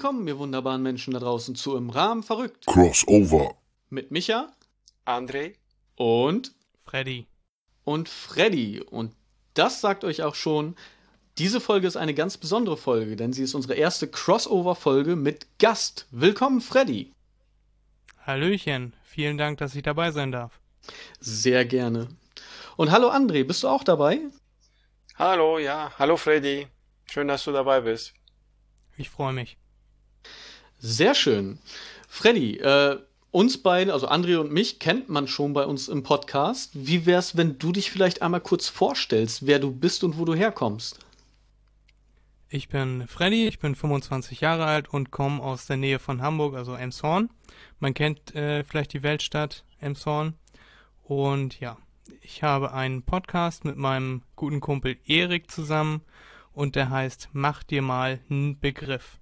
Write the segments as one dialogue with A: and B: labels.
A: willkommen, ihr wunderbaren Menschen da draußen, zu Im Rahmen verrückt.
B: Crossover.
A: Mit Micha,
C: André
A: und
D: Freddy.
A: Und das sagt euch auch schon, diese Folge ist eine ganz besondere Folge, denn sie ist unsere erste Crossover-Folge mit Gast. Willkommen, Freddy.
D: Hallöchen, vielen Dank, dass ich dabei sein darf.
A: Sehr gerne. Und hallo André, bist du auch dabei?
C: Hallo, ja. Hallo Freddy. Schön, dass du dabei bist.
D: Ich freue mich.
A: Sehr schön. Freddy, uns beiden, also André und mich, kennt man schon bei uns im Podcast. Wie wär's, wenn du dich vielleicht einmal kurz vorstellst, wer du bist und wo du herkommst?
D: Ich bin Freddy, ich bin 25 Jahre alt und komme aus der Nähe von Hamburg, also Elmshorn. Man kennt vielleicht die Weltstadt Elmshorn. Und ja, ich habe einen Podcast mit meinem guten Kumpel Erik zusammen und der heißt Mach dir mal 'n Begriff.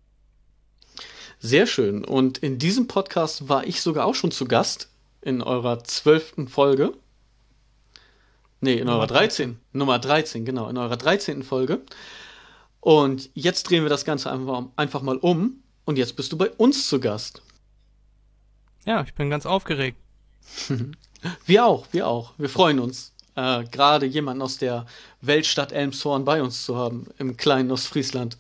A: Sehr schön. Und in diesem Podcast war ich sogar auch schon zu Gast in eurer 12. Folge. Nee, in eurer 13. Nummer 13, genau, in eurer 13. Folge. Und jetzt drehen wir das Ganze einfach mal um. Und jetzt bist du bei uns zu Gast.
D: Ja, ich bin ganz aufgeregt.
A: Wir auch. Wir freuen uns, gerade jemanden aus der Weltstadt Elmshorn bei uns zu haben, im kleinen Ostfriesland.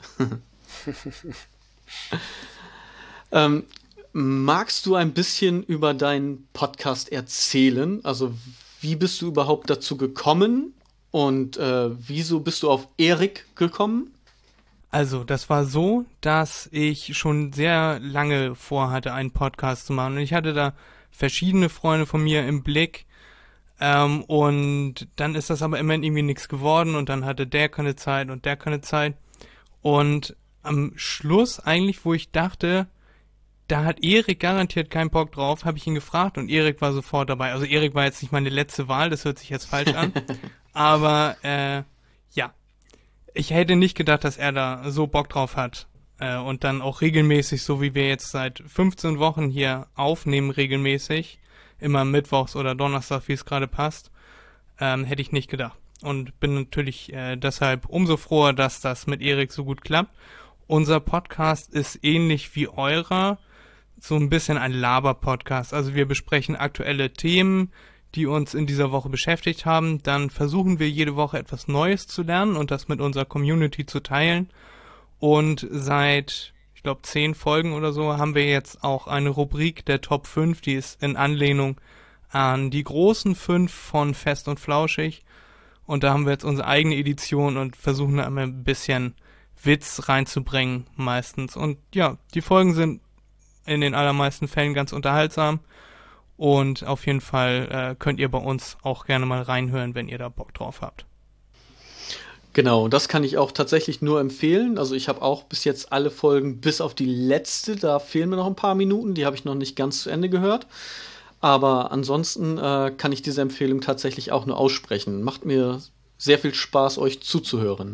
A: Magst du ein bisschen über deinen Podcast erzählen? Also, wie bist du überhaupt dazu gekommen? Und wieso bist du auf Erik gekommen?
D: Also, das war so, dass ich schon sehr lange vorhatte, einen Podcast zu machen. Und ich hatte da verschiedene Freunde von mir im Blick. Und dann ist das aber immer irgendwie nichts geworden. Und dann hatte der keine Zeit und der keine Zeit. Und am Schluss eigentlich, wo ich dachte, da hat Erik garantiert keinen Bock drauf, habe ich ihn gefragt und Erik war sofort dabei. Also Erik war jetzt nicht meine letzte Wahl, das hört sich jetzt falsch an. Aber ja, ich hätte nicht gedacht, dass er da so Bock drauf hat. Und dann auch regelmäßig, so wie wir jetzt seit 15 Wochen hier aufnehmen, regelmäßig, immer mittwochs oder donnerstag, wie es gerade passt, hätte ich nicht gedacht. Und bin natürlich deshalb umso froher, dass das mit Erik so gut klappt. Unser Podcast ist ähnlich wie eurer, so ein bisschen ein Laber-Podcast. Also wir besprechen aktuelle Themen, die uns in dieser Woche beschäftigt haben. Dann versuchen wir jede Woche etwas Neues zu lernen und das mit unserer Community zu teilen. Und seit, ich glaube, 10 Folgen oder so haben wir jetzt auch eine Rubrik der Top 5, die ist in Anlehnung an die großen 5 von Fest und Flauschig. Und da haben wir jetzt unsere eigene Edition und versuchen da immer ein bisschen Witz reinzubringen meistens. Und ja, die Folgen sind in den allermeisten Fällen ganz unterhaltsam. Und auf jeden Fall könnt ihr bei uns auch gerne mal reinhören, wenn ihr da Bock drauf habt.
A: Genau, das kann ich auch tatsächlich nur empfehlen. Also ich habe auch bis jetzt alle Folgen, bis auf die letzte, da fehlen mir noch ein paar Minuten, die habe ich noch nicht ganz zu Ende gehört. Aber ansonsten kann ich diese Empfehlung tatsächlich auch nur aussprechen. Macht mir sehr viel Spaß, euch zuzuhören.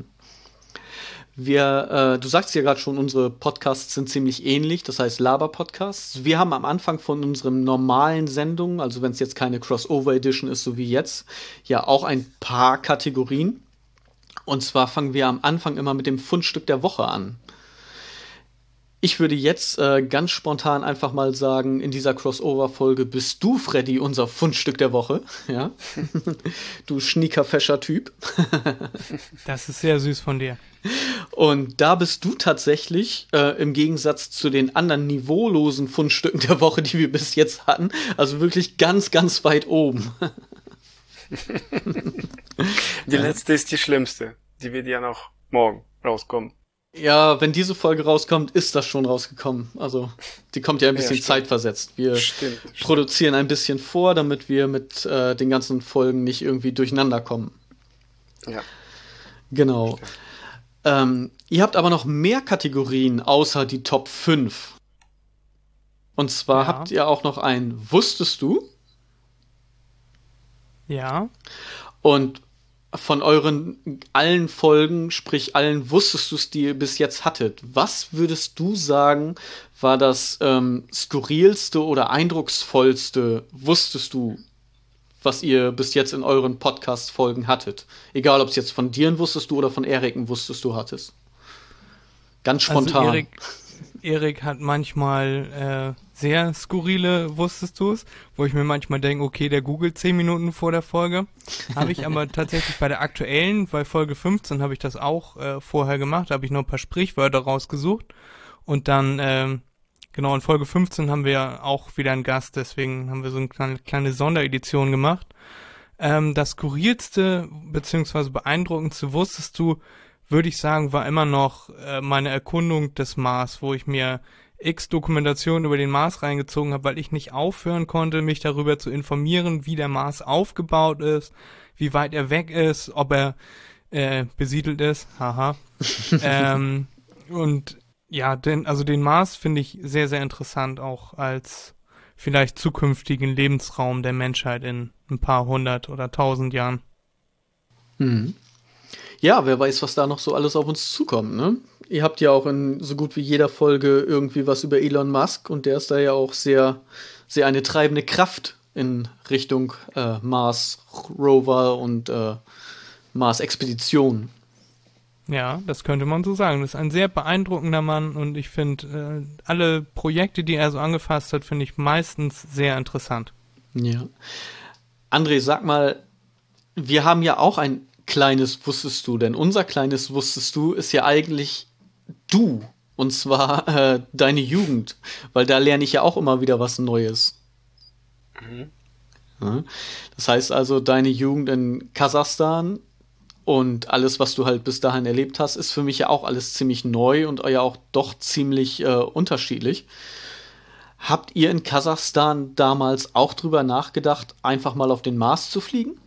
A: Du sagst ja gerade schon, unsere Podcasts sind ziemlich ähnlich, das heißt Laber-Podcasts. Wir haben am Anfang von unseren normalen Sendungen, also wenn es jetzt keine Crossover-Edition ist, so wie jetzt, ja auch ein paar Kategorien. Und zwar fangen wir am Anfang immer mit dem Fundstück der Woche an. Ich würde jetzt ganz spontan einfach mal sagen, in dieser Crossover-Folge bist du, Freddy, unser Fundstück der Woche. Ja? Du schniekerfescher Typ.
D: Das ist sehr süß von dir.
A: Und da bist du tatsächlich, im Gegensatz zu den anderen niveaulosen Fundstücken der Woche, die wir bis jetzt hatten, also wirklich ganz, ganz weit oben.
C: Die letzte ist die schlimmste. Die wird ja noch morgen rauskommen.
A: Ja, wenn diese Folge rauskommt, ist das schon rausgekommen. Also, die kommt ja ein bisschen zeitversetzt. Wir produzieren ein bisschen vor, damit wir mit den ganzen Folgen nicht irgendwie durcheinander kommen.
C: Ja.
A: Genau. Ihr habt aber noch mehr Kategorien außer die Top 5. Und zwar habt ihr auch noch ein Wusstest du?
D: Ja.
A: Und von euren allen Folgen, sprich allen Wusstest du's, die ihr bis jetzt hattet, was würdest du sagen, war das skurrilste oder eindrucksvollste Wusstest du, was ihr bis jetzt in euren Podcast-Folgen hattet? Egal, ob es jetzt von dir ein Wusstest du oder von Erik ein Wusstest du hattest. Ganz spontan.
D: Also Erik hat manchmal sehr skurrile Wusstest du's, wo ich mir manchmal denke, okay, der googelt 10 Minuten vor der Folge. Habe ich aber tatsächlich bei der aktuellen, bei Folge 15 habe ich das auch vorher gemacht, da habe ich noch ein paar Sprichwörter rausgesucht und dann, genau, in Folge 15 haben wir auch wieder einen Gast, deswegen haben wir so eine kleine Sonderedition gemacht. Das skurrilste bzw. beeindruckendste Wusstest du, würde ich sagen, war immer noch meine Erkundung des Mars, wo ich mir x Dokumentationen über den Mars reingezogen habe, weil ich nicht aufhören konnte, mich darüber zu informieren, wie der Mars aufgebaut ist, wie weit er weg ist, ob er besiedelt ist, haha. Und ja, den Mars finde ich sehr, sehr interessant, auch als vielleicht zukünftigen Lebensraum der Menschheit in ein paar hundert oder tausend Jahren.
A: Ja, wer weiß, was da noch so alles auf uns zukommt, ne? Ihr habt ja auch in so gut wie jeder Folge irgendwie was über Elon Musk und der ist da ja auch sehr, sehr eine treibende Kraft in Richtung Mars Rover und Mars Expedition.
D: Ja, das könnte man so sagen. Das ist ein sehr beeindruckender Mann und ich finde, alle Projekte, die er so angefasst hat, finde ich meistens sehr interessant.
A: Ja. André, sag mal, wir haben ja auch ein kleines Wusstest du, denn unser kleines Wusstest du ist ja eigentlich du, und zwar deine Jugend, weil da lerne ich ja auch immer wieder was Neues. Ja? Das heißt also, deine Jugend in Kasachstan und alles, was du halt bis dahin erlebt hast, ist für mich ja auch alles ziemlich neu und ja auch doch ziemlich unterschiedlich. Habt ihr in Kasachstan damals auch drüber nachgedacht, einfach mal auf den Mars zu fliegen?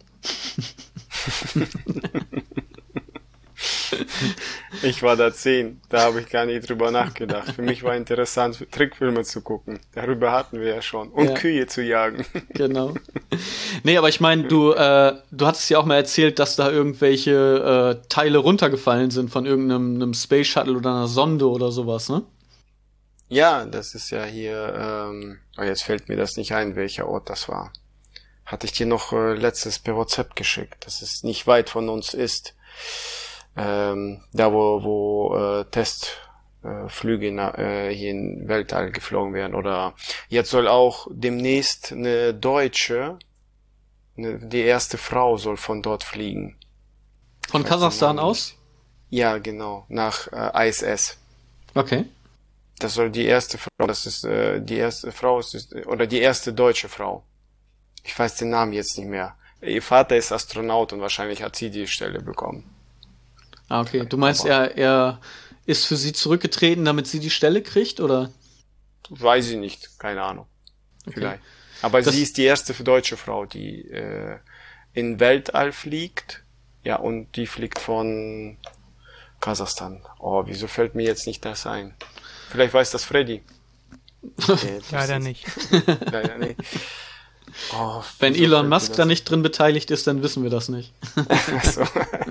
C: Ich war da 10, da habe ich gar nicht drüber nachgedacht. Für mich war interessant, Trickfilme zu gucken. Darüber hatten wir ja schon. Und Kühe zu jagen.
A: Genau. Nee, aber ich meine, du hattest ja auch mal erzählt, dass da irgendwelche Teile runtergefallen sind von irgendeinem Space Shuttle oder einer Sonde oder sowas, ne?
C: Ja, das ist ja hier, jetzt fällt mir das nicht ein, welcher Ort das war. Hatte ich dir noch letztes per WhatsApp geschickt, dass es nicht weit von uns ist. Da wo Testflüge hier in Weltall geflogen werden. Oder jetzt soll auch demnächst eine Deutsche, die erste Frau soll von dort fliegen.
A: Von Kasachstan aus?
C: Ja, genau, nach ISS.
A: Okay.
C: Das soll die erste Frau, das ist die erste Frau, oder die erste deutsche Frau. Ich weiß den Namen jetzt nicht mehr. Ihr Vater ist Astronaut und wahrscheinlich hat sie die Stelle bekommen.
A: Ah, okay. Du meinst, er ist für sie zurückgetreten, damit sie die Stelle kriegt, oder?
C: Weiß ich nicht, keine Ahnung.
A: Okay.
C: Vielleicht. Aber sie ist die erste deutsche Frau, die in Weltall fliegt. Ja, und die fliegt von Kasachstan. Oh, wieso fällt mir jetzt nicht das ein? Vielleicht weiß das Freddy.
D: Leider nicht.
C: Leider nicht. Oh,
A: wenn Elon Musk da nicht drin beteiligt ist, dann wissen wir das nicht.
C: So.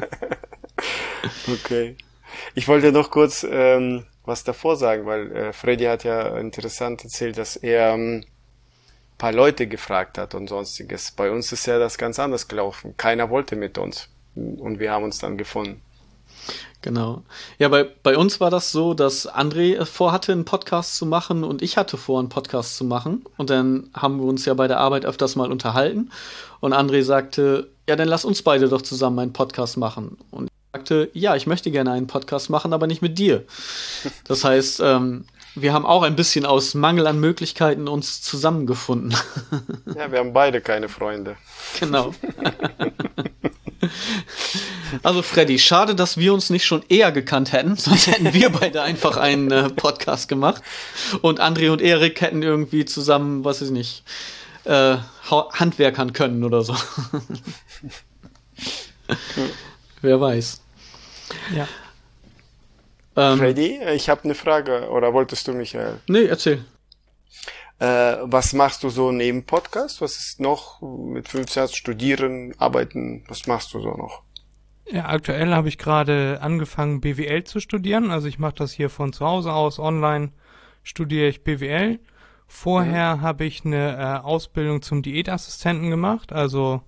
C: Okay. Ich wollte noch kurz was davor sagen, weil Freddy hat ja interessant erzählt, dass er paar Leute gefragt hat und sonstiges. Bei uns ist ja das ganz anders gelaufen. Keiner wollte mit uns und wir haben uns dann gefunden.
A: Genau. Ja, bei uns war das so, dass André vorhatte, einen Podcast zu machen und ich hatte vor, einen Podcast zu machen. Und dann haben wir uns ja bei der Arbeit öfters mal unterhalten. Und André sagte, ja, dann lass uns beide doch zusammen einen Podcast machen. Und ich sagte, ja, ich möchte gerne einen Podcast machen, aber nicht mit dir. Das heißt, wir haben auch ein bisschen aus Mangel an Möglichkeiten uns zusammengefunden.
C: Ja, wir haben beide keine Freunde.
A: Genau. Also Freddy, schade, dass wir uns nicht schon eher gekannt hätten, sonst hätten wir beide einfach einen Podcast gemacht und André und Erik hätten irgendwie zusammen, was weiß ich nicht, handwerkern können oder so. Wer weiß.
D: Ja.
C: Freddy, ich habe eine Frage, oder wolltest du, Michael?
A: Nee, erzähl.
C: Was machst du so neben Podcast? Was ist noch mit 15 Jahren studieren, arbeiten? Was machst du so noch?
D: Ja, aktuell habe ich gerade angefangen, BWL zu studieren. Also ich mache das hier von zu Hause aus. Online studiere ich BWL. Vorher habe ich eine Ausbildung zum Diätassistenten gemacht. Also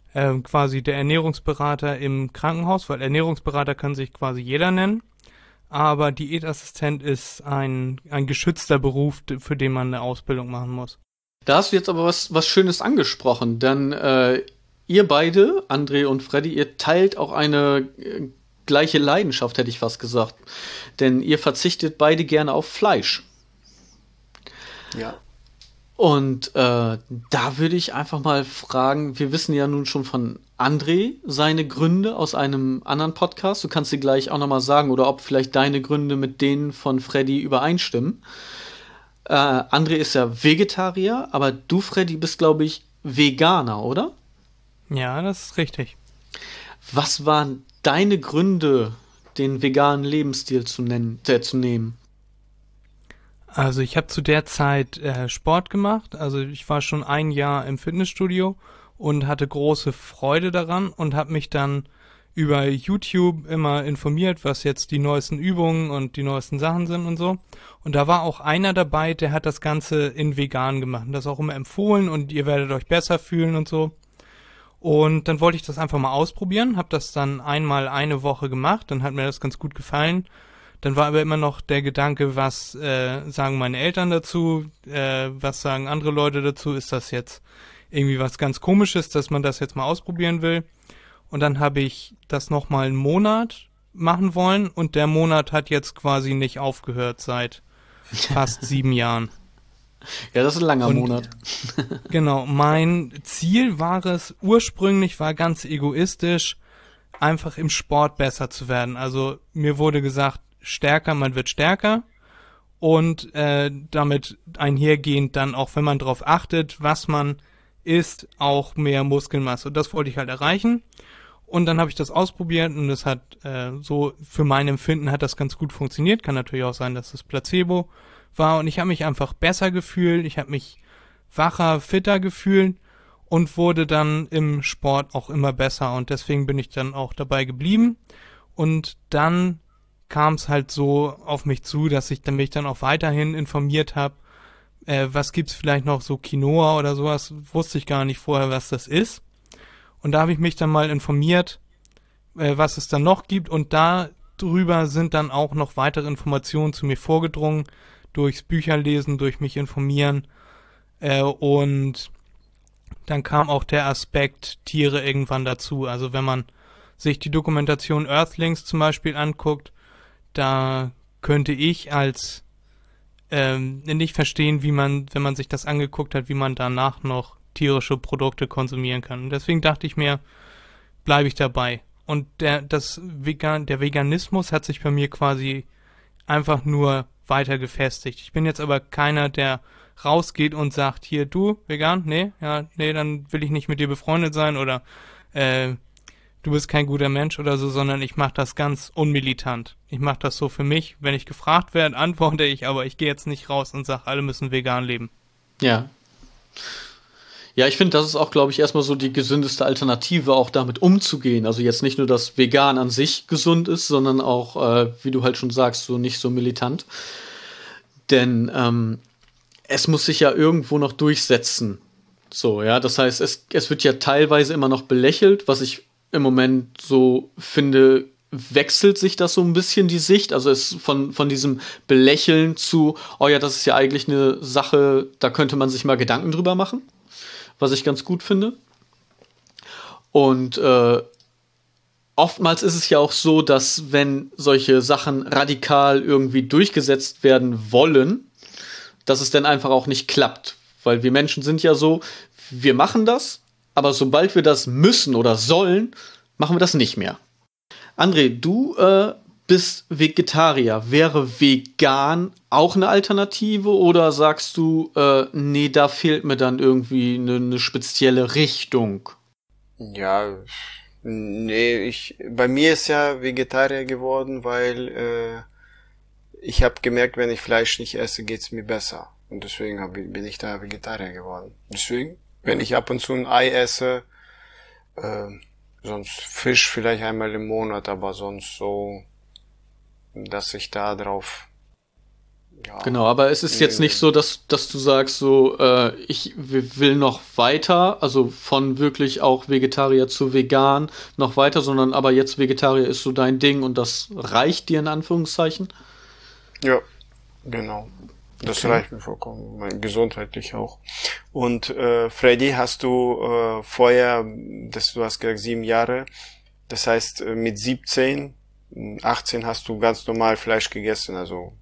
D: quasi der Ernährungsberater im Krankenhaus, weil Ernährungsberater kann sich quasi jeder nennen. aber Diätassistent ist ein geschützter Beruf, für den man eine Ausbildung machen muss.
A: Da hast du jetzt aber was Schönes angesprochen, denn ihr beide, André und Freddy, ihr teilt auch eine gleiche Leidenschaft, hätte ich fast gesagt. Denn ihr verzichtet beide gerne auf Fleisch.
C: Ja.
A: Und da würde ich einfach mal fragen, wir wissen ja nun schon von André seine Gründe aus einem anderen Podcast. Du kannst sie gleich auch nochmal sagen oder ob vielleicht deine Gründe mit denen von Freddy übereinstimmen. André ist ja Vegetarier, aber du, Freddy, bist, glaube ich, Veganer, oder?
D: Ja, das ist richtig.
A: Was waren deine Gründe, den veganen Lebensstil zu nehmen?
D: Also ich habe zu der Zeit Sport gemacht. Also ich war schon ein Jahr im Fitnessstudio und hatte große Freude daran und habe mich dann über YouTube immer informiert, was jetzt die neuesten Übungen und die neuesten Sachen sind und so. Und da war auch einer dabei, der hat das Ganze in vegan gemacht. Und das auch immer empfohlen und ihr werdet euch besser fühlen und so. Und dann wollte ich das einfach mal ausprobieren, habe das dann einmal eine Woche gemacht, dann hat mir das ganz gut gefallen. Dann war aber immer noch der Gedanke, was sagen meine Eltern dazu, was sagen andere Leute dazu, ist das jetzt irgendwie was ganz Komisches, dass man das jetzt mal ausprobieren will. Und dann habe ich das nochmal einen Monat machen wollen und der Monat hat jetzt quasi nicht aufgehört seit fast 7 Jahren.
A: Ja, das ist ein langer
D: Und
A: Monat.
D: genau, mein Ziel war es, ursprünglich war ganz egoistisch, einfach im Sport besser zu werden. Also mir wurde gesagt, stärker, man wird stärker und damit einhergehend dann auch, wenn man darauf achtet, was man isst, auch mehr Muskelmasse. Und das wollte ich halt erreichen. Und dann habe ich das ausprobiert und es hat so für mein Empfinden hat das ganz gut funktioniert. Kann natürlich auch sein, dass das Placebo war und ich habe mich einfach besser gefühlt, ich habe mich wacher, fitter gefühlt und wurde dann im Sport auch immer besser und deswegen bin ich dann auch dabei geblieben und dann kam es halt so auf mich zu, dass ich mich dann auch weiterhin informiert habe, was gibt's vielleicht noch so Quinoa oder sowas, wusste ich gar nicht vorher, was das ist. Und da habe ich mich dann mal informiert, was es dann noch gibt und da drüber sind dann auch noch weitere Informationen zu mir vorgedrungen, durchs Bücherlesen, durch mich informieren und dann kam auch der Aspekt Tiere irgendwann dazu. Also wenn man sich die Dokumentation Earthlings zum Beispiel anguckt, da könnte ich als nicht verstehen, wie man, wenn man sich das angeguckt hat, wie man danach noch tierische Produkte konsumieren kann. Und deswegen dachte ich mir, bleibe ich dabei. Und der Veganismus hat sich bei mir quasi einfach nur weiter gefestigt. Ich bin jetzt aber keiner, der rausgeht und sagt, hier, du, vegan? Nee, ja, nee, dann will ich nicht mit dir befreundet sein oder du bist kein guter Mensch oder so, sondern ich mache das ganz unmilitant. Ich mache das so für mich. Wenn ich gefragt werde, antworte ich, aber ich gehe jetzt nicht raus und sage, alle müssen vegan leben.
A: Ja. Ja, ich finde, das ist auch, glaube ich, erstmal so die gesündeste Alternative, auch damit umzugehen. Also jetzt nicht nur, dass vegan an sich gesund ist, sondern auch, wie du halt schon sagst, so nicht so militant. Denn es muss sich ja irgendwo noch durchsetzen. So, ja, das heißt, es wird ja teilweise immer noch belächelt, was ich im Moment so finde, wechselt sich das so ein bisschen die Sicht. Also es von diesem Belächeln zu, oh ja, das ist ja eigentlich eine Sache, da könnte man sich mal Gedanken drüber machen, was ich ganz gut finde. Und oftmals ist es ja auch so, dass wenn solche Sachen radikal irgendwie durchgesetzt werden wollen, dass es dann einfach auch nicht klappt. Weil wir Menschen sind ja so, wir machen das, aber sobald wir das müssen oder sollen, machen wir das nicht mehr. André, du bist Vegetarier. Wäre vegan auch eine Alternative oder sagst du, nee, da fehlt mir dann irgendwie eine spezielle Richtung?
C: Ja, nee, bei mir ist ja Vegetarier geworden, weil ich habe gemerkt, wenn ich Fleisch nicht esse, geht's mir besser. Und deswegen bin ich da Vegetarier geworden. Deswegen, wenn ich ab und zu ein Ei esse, sonst Fisch vielleicht einmal im Monat, aber sonst so, dass ich da drauf ja.
A: Genau, aber es ist jetzt nicht so, dass du sagst, so, ich will noch weiter, also von wirklich auch Vegetarier zu vegan noch weiter, sondern aber jetzt Vegetarier ist so dein Ding und das reicht dir in Anführungszeichen?
C: Ja, genau. Das
A: Okay.
C: reicht mir vollkommen, gesundheitlich auch. Und Freddy, hast du vorher, du hast gesagt 7 Jahre, das heißt mit 17, 18 hast du ganz normal Fleisch gegessen, also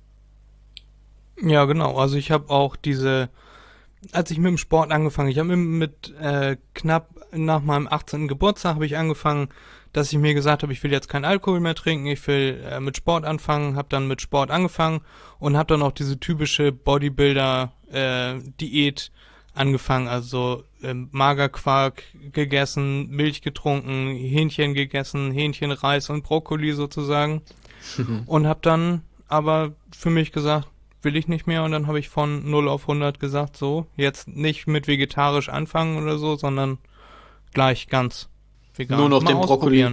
D: Ja, genau. Also ich habe auch als ich mit dem Sport angefangen, ich habe knapp nach meinem 18. Geburtstag habe ich angefangen, dass ich mir gesagt habe, ich will jetzt keinen Alkohol mehr trinken, ich will mit Sport anfangen, habe dann mit Sport angefangen und habe dann auch diese typische Bodybuilder-Diät angefangen, also Magerquark gegessen, Milch getrunken, Hähnchen gegessen, Hähnchenreis und Brokkoli sozusagen und habe dann aber für mich gesagt, will ich nicht mehr und dann habe ich von 0 auf 100 gesagt, so, jetzt nicht mit vegetarisch anfangen oder so, sondern gleich ganz
A: Nur
D: vegan.
A: noch
D: Mal
A: den Brokkoli.
D: ausprobieren.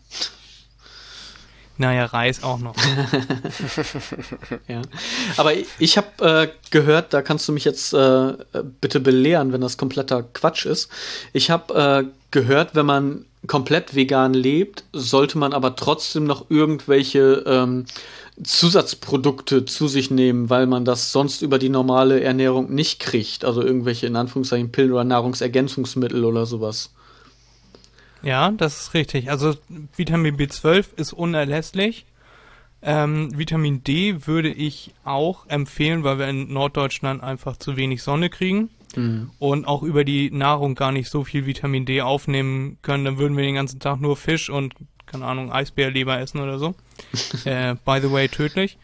D: Naja, Reis auch noch.
A: Ja. Aber ich habe gehört, da kannst du mich jetzt bitte belehren, wenn das kompletter Quatsch ist. Ich habe gehört, wenn man komplett vegan lebt, sollte man aber trotzdem noch irgendwelche Zusatzprodukte zu sich nehmen, weil man das sonst über die normale Ernährung nicht kriegt. Also irgendwelche in Anführungszeichen Pillen oder Nahrungsergänzungsmittel oder sowas.
D: Ja, das ist richtig. Also Vitamin B12 ist unerlässlich. Vitamin D würde ich auch empfehlen, weil wir in Norddeutschland einfach zu wenig Sonne kriegen
A: Mhm.
D: und auch über die Nahrung gar nicht so viel Vitamin D aufnehmen können. Dann würden wir den ganzen Tag nur Fisch und, keine Ahnung, Eisbärleber essen oder so. By the way, tödlich.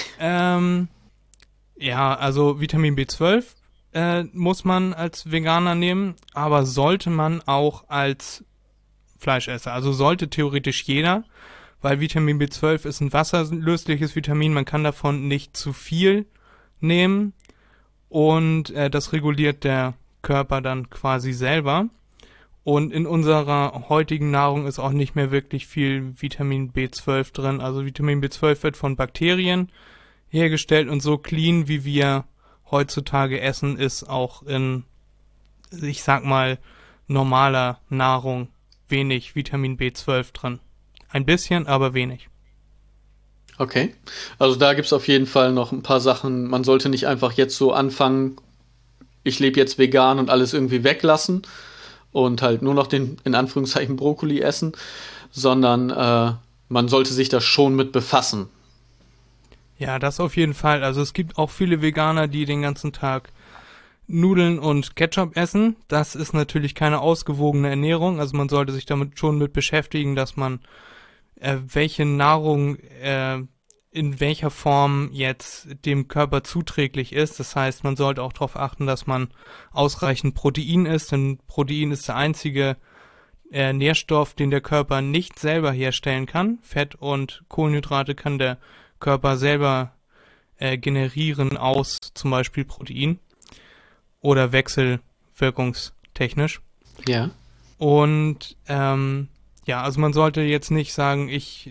D: Ja, also Vitamin B12 muss man als Veganer nehmen, aber sollte man auch als Fleischesser. Also sollte theoretisch jeder, weil Vitamin B12 ist ein wasserlösliches Vitamin, man kann davon nicht zu viel nehmen und das reguliert der Körper dann quasi selber. Und in unserer heutigen Nahrung ist auch nicht mehr wirklich viel Vitamin B12 drin. Also Vitamin B12 wird von Bakterien hergestellt und so clean, wie wir heutzutage essen, ist auch in, ich sag mal, normaler Nahrung wenig Vitamin B12 drin. Ein bisschen, aber wenig.
A: Okay. Also da gibt's auf jeden Fall noch ein paar Sachen. Man sollte nicht einfach jetzt so anfangen, ich lebe jetzt vegan und alles irgendwie weglassen und halt nur noch den in Anführungszeichen Brokkoli essen, sondern man sollte sich da schon mit befassen.
D: Ja, das auf jeden Fall. Also es gibt auch viele Veganer, die den ganzen Tag Nudeln und Ketchup essen. Das ist natürlich keine ausgewogene Ernährung. Also man sollte sich damit schon mit beschäftigen, dass man welche Nahrung in welcher Form jetzt dem Körper zuträglich ist. Das heißt, man sollte auch darauf achten, dass man ausreichend Protein isst, denn Protein ist der einzige Nährstoff, den der Körper nicht selber herstellen kann. Fett und Kohlenhydrate kann der Körper selber generieren aus zum Beispiel Protein oder wechselwirkungstechnisch.
A: Ja.
D: Und ja, also man sollte jetzt nicht sagen, ich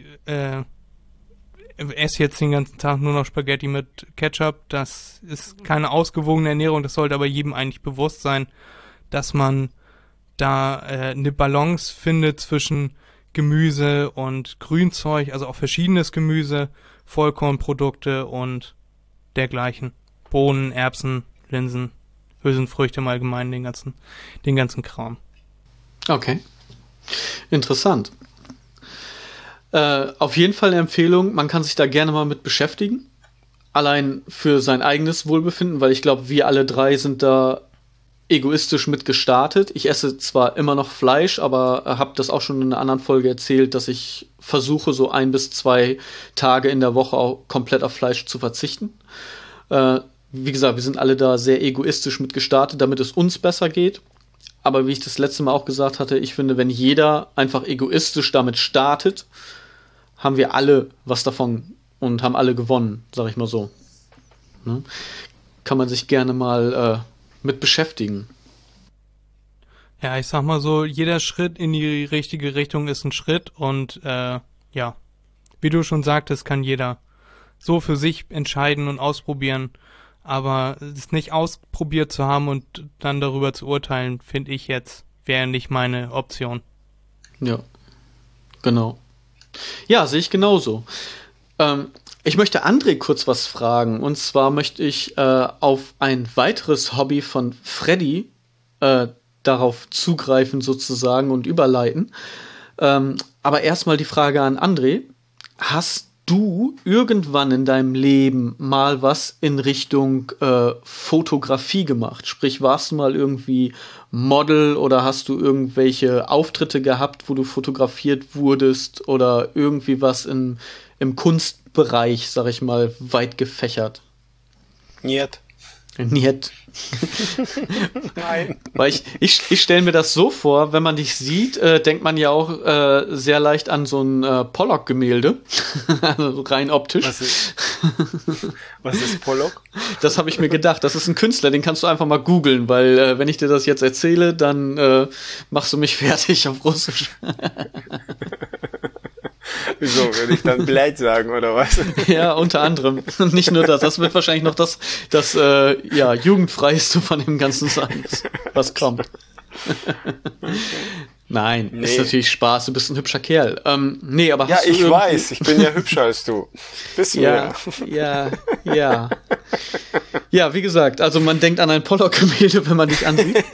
D: esse jetzt den ganzen Tag nur noch Spaghetti mit Ketchup. Das ist keine ausgewogene Ernährung. Das sollte aber jedem eigentlich bewusst sein, dass man da eine Balance findet zwischen Gemüse und Grünzeug, also auch verschiedenes Gemüse, Vollkornprodukte und dergleichen. Bohnen, Erbsen, Linsen, Hülsenfrüchte im Allgemeinen, den ganzen Kram.
A: Okay. Interessant. Auf jeden Fall eine Empfehlung, man kann sich da gerne mal mit beschäftigen. Allein für sein eigenes Wohlbefinden, weil ich glaube, wir alle drei sind da egoistisch mit gestartet. Ich esse zwar immer noch Fleisch, aber habe das auch schon in einer anderen Folge erzählt, dass ich versuche, so 1 bis 2 Tage in der Woche auch komplett auf Fleisch zu verzichten. Wie gesagt, wir sind alle da sehr egoistisch mit gestartet, damit es uns besser geht. Aber wie ich das letzte Mal auch gesagt hatte, ich finde, wenn jeder einfach egoistisch damit startet, haben wir alle was davon und haben alle gewonnen, sag ich mal so. Ne? Kann man sich gerne mal mit beschäftigen.
D: Ja, ich sag mal so, jeder Schritt in die richtige Richtung ist ein Schritt und ja, wie du schon sagtest, kann jeder so für sich entscheiden und ausprobieren. Aber es nicht ausprobiert zu haben und dann darüber zu urteilen, finde ich jetzt, wäre nicht meine Option.
A: Ja, genau. Ja, sehe ich genauso. Ich möchte André kurz was fragen. Und zwar möchte ich auf ein weiteres Hobby von Freddy darauf zugreifen sozusagen und überleiten. Aber erstmal die Frage an André. Hast du irgendwann in deinem Leben mal was in Richtung Fotografie gemacht? Sprich, warst du mal irgendwie Model oder hast du irgendwelche Auftritte gehabt, wo du fotografiert wurdest oder irgendwie was im Kunstbereich, sag ich mal, weit gefächert?
C: Niet.
A: Niet.
C: Nein.
A: Weil ich stelle mir das so vor, wenn man dich sieht, denkt man ja auch sehr leicht an so ein Pollock-Gemälde. Also rein optisch.
C: Was ist Pollock?
A: Das habe ich mir gedacht. Das ist ein Künstler, den kannst du einfach mal googeln, weil wenn ich dir das jetzt erzähle, dann machst du mich fertig auf Russisch.
C: Wieso, würde ich dann Blät sagen, oder was?
A: Ja, unter anderem. Nicht nur das. Das wird wahrscheinlich noch das jugendfreiste von dem Ganzen sein, was kommt. Nein,
C: Nee.
A: ist natürlich Spaß. Du bist ein hübscher Kerl. Nee, aber
C: Ja,
A: hast du
C: ich
A: irgendwie-
C: weiß, ich bin ja hübscher als du. Bist du
A: Ja, ja. Ja, wie gesagt, also man denkt an ein Pollock-Gemälde, wenn man dich ansieht.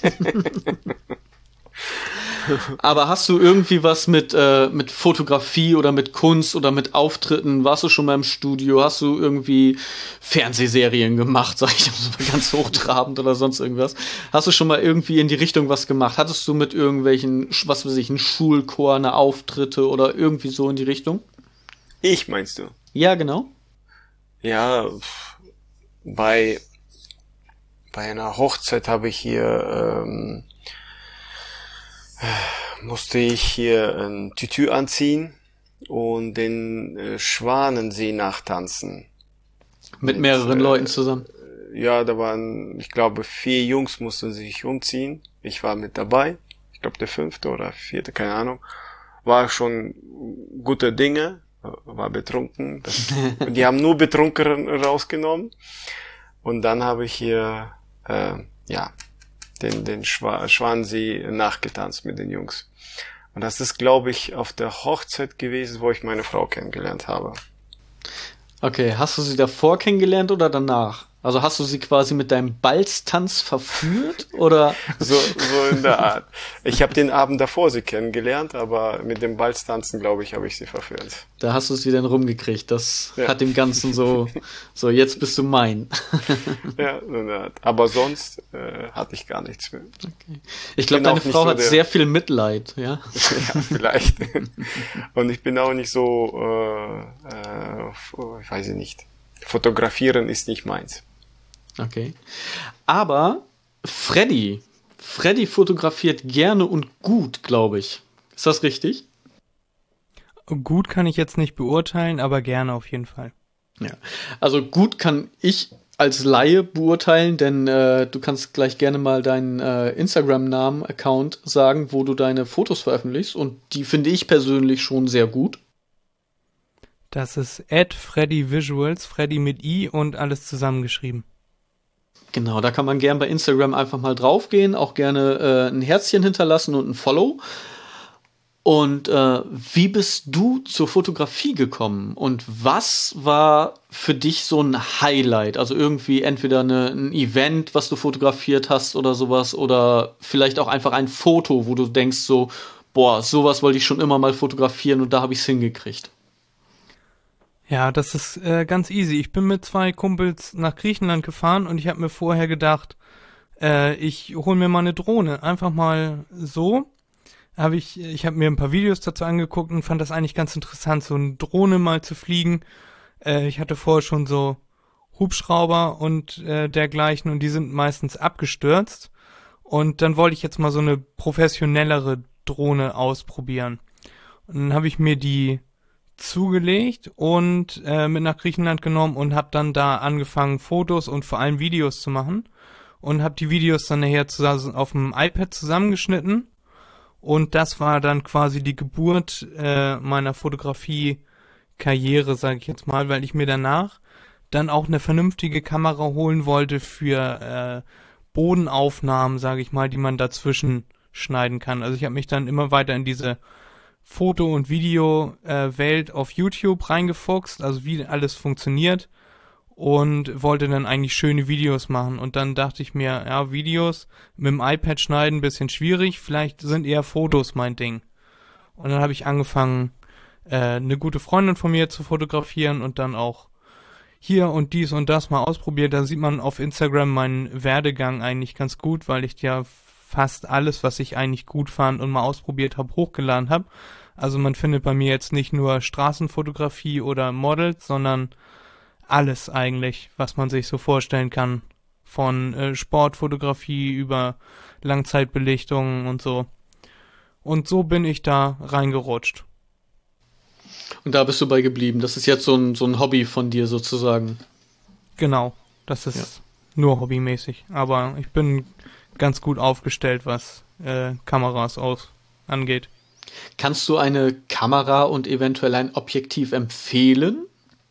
A: Aber hast du irgendwie was mit Fotografie oder mit Kunst oder mit Auftritten? Warst du schon mal im Studio? Hast du irgendwie Fernsehserien gemacht, sag ich mal ganz hochtrabend oder sonst irgendwas? Hast du schon mal irgendwie in die Richtung was gemacht? Hattest du mit irgendwelchen, was weiß ich, einen Schulchor, eine Auftritte oder irgendwie so in die Richtung?
C: Ich meinst du?
A: Ja, genau.
C: Ja, bei einer Hochzeit habe ich hier, musste ich hier ein Tütü anziehen und den Schwanensee nachtanzen.
A: Mit mehreren Leuten zusammen.
C: Ja, da waren, ich glaube, 4 Jungs mussten sich umziehen. Ich war mit dabei. Ich glaube, der 5. oder 4., keine Ahnung. War schon gute Dinge. War betrunken. Die haben nur Betrunkenen rausgenommen. Und dann habe ich hier, den Schwansee nachgetanzt mit den Jungs. Und das ist, glaube ich, auf der Hochzeit gewesen, wo ich meine Frau kennengelernt habe.
A: Okay, hast du sie davor kennengelernt oder danach? Also hast du sie quasi mit deinem Balztanz verführt oder?
C: So in der Art. Ich habe den Abend davor sie kennengelernt, aber mit dem Balztanzen, glaube ich, habe ich sie verführt.
A: Da hast du sie dann rumgekriegt. Das
C: Ja.
A: hat dem Ganzen so, jetzt bist du mein.
C: Ja, so in der Art. Aber sonst hatte ich gar nichts mehr.
A: Ich glaube,
C: bin auch
A: deine
C: nicht
A: Frau
C: so
A: hat
C: der-
A: sehr viel Mitleid, ja?
C: Ja, vielleicht. Und ich bin auch nicht so, ich weiß nicht. Fotografieren ist nicht meins.
A: Okay. Aber Freddy fotografiert gerne und gut, glaube ich. Ist das richtig?
D: Gut kann ich jetzt nicht beurteilen, aber gerne auf jeden Fall.
A: Ja. Also gut kann ich als Laie beurteilen, denn du kannst gleich gerne mal deinen Instagram-Namen-Account sagen, wo du deine Fotos veröffentlichst. Und die finde ich persönlich schon sehr gut.
D: Das ist @FreddyVisuals, Freddy mit I und alles zusammengeschrieben.
A: Genau, da kann man gern bei Instagram einfach mal draufgehen, auch gerne ein Herzchen hinterlassen und ein Follow. Und wie bist du zur Fotografie gekommen? Und was war für dich so ein Highlight? Also irgendwie entweder ein Event, was du fotografiert hast oder sowas, oder vielleicht auch einfach ein Foto, wo du denkst so, boah, sowas wollte ich schon immer mal fotografieren und da habe ich es hingekriegt.
D: Ja, das ist ganz easy. Ich bin mit 2 Kumpels nach Griechenland gefahren und ich habe mir vorher gedacht, ich hole mir mal eine Drohne. Einfach mal so. Ich habe mir ein paar Videos dazu angeguckt und fand das eigentlich ganz interessant, so eine Drohne mal zu fliegen. Ich hatte vorher schon so Hubschrauber und dergleichen und die sind meistens abgestürzt. Und dann wollte ich jetzt mal so eine professionellere Drohne ausprobieren. Und dann habe ich mir die zugelegt und mit nach Griechenland genommen und habe dann da angefangen, Fotos und vor allem Videos zu machen. Und habe die Videos dann nachher auf dem iPad zusammengeschnitten. Und das war dann quasi die Geburt meiner Fotografie-Karriere Karriere, sage ich jetzt mal, weil ich mir danach dann auch eine vernünftige Kamera holen wollte für Bodenaufnahmen, sage ich mal, die man dazwischen schneiden kann. Also ich habe mich dann immer weiter in diese Foto- und Video-Welt auf YouTube reingefuchst, also wie alles funktioniert und wollte dann eigentlich schöne Videos machen. Und dann dachte ich mir, ja, Videos mit dem iPad schneiden, bisschen schwierig, vielleicht sind eher Fotos mein Ding. Und dann habe ich angefangen, eine gute Freundin von mir zu fotografieren und dann auch hier und dies und das mal ausprobiert. Da sieht man auf Instagram meinen Werdegang eigentlich ganz gut, weil ich ja fast alles, was ich eigentlich gut fand und mal ausprobiert habe, hochgeladen habe. Also man findet bei mir jetzt nicht nur Straßenfotografie oder Models, sondern alles eigentlich, was man sich so vorstellen kann. Von Sportfotografie über Langzeitbelichtungen und so. Und so bin ich da reingerutscht.
A: Und da bist du bei geblieben. Das ist jetzt so ein Hobby von dir sozusagen.
D: Genau, das ist nur hobbymäßig. Aber ich bin ganz gut aufgestellt, was Kameras angeht.
A: Kannst du eine Kamera und eventuell ein Objektiv empfehlen?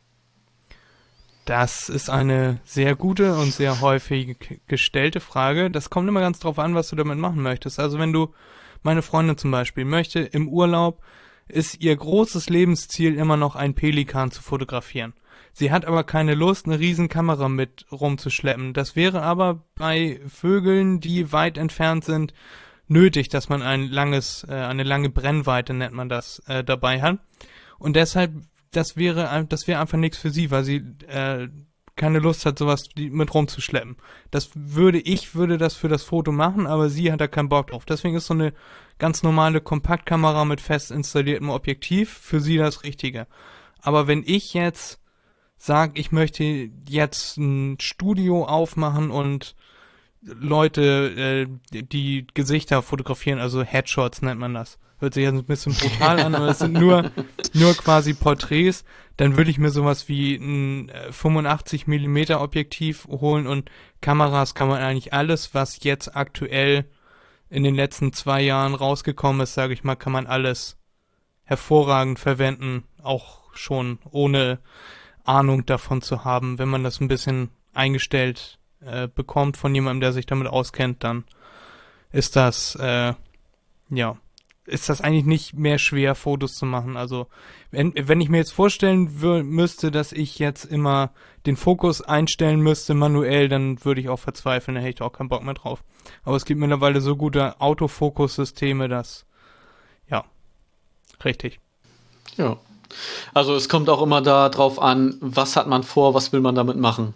D: Das ist eine sehr gute und sehr häufig gestellte Frage. Das kommt immer ganz drauf an, was du damit machen möchtest. Also wenn du, meine Freundin zum Beispiel, möchte im Urlaub, ist ihr großes Lebensziel immer noch ein Pelikan zu fotografieren. Sie hat aber keine Lust, eine riesen Kamera mit rumzuschleppen. Das wäre aber bei Vögeln, die weit entfernt sind, nötig, dass man eine lange Brennweite, nennt man das, dabei hat. Und deshalb, das wäre einfach nichts für sie, weil sie keine Lust hat, sowas mit rumzuschleppen. Ich würde das für das Foto machen, aber sie hat da keinen Bock drauf. Deswegen ist so eine ganz normale Kompaktkamera mit fest installiertem Objektiv für sie das Richtige. Aber wenn ich jetzt sage, ich möchte jetzt ein Studio aufmachen und Leute, die Gesichter fotografieren, also Headshots nennt man das. Hört sich jetzt ein bisschen brutal an, aber es sind nur quasi Porträts. Dann würde ich mir sowas wie ein 85mm Objektiv holen und Kameras kann man eigentlich alles, was jetzt aktuell in den letzten 2 Jahren rausgekommen ist, sage ich mal, kann man alles hervorragend verwenden, auch schon ohne Ahnung davon zu haben. Wenn man das ein bisschen eingestellt bekommt von jemandem, der sich damit auskennt, dann ist das ist das eigentlich nicht mehr schwer, Fotos zu machen. Also wenn ich mir jetzt vorstellen müsste, dass ich jetzt immer den Fokus einstellen müsste manuell, dann würde ich auch verzweifeln, da hätte ich auch keinen Bock mehr drauf. Aber es gibt mittlerweile so gute Autofokus-Systeme, dass ja, richtig.
A: Ja. Also es kommt auch immer darauf an, was hat man vor, was will man damit machen.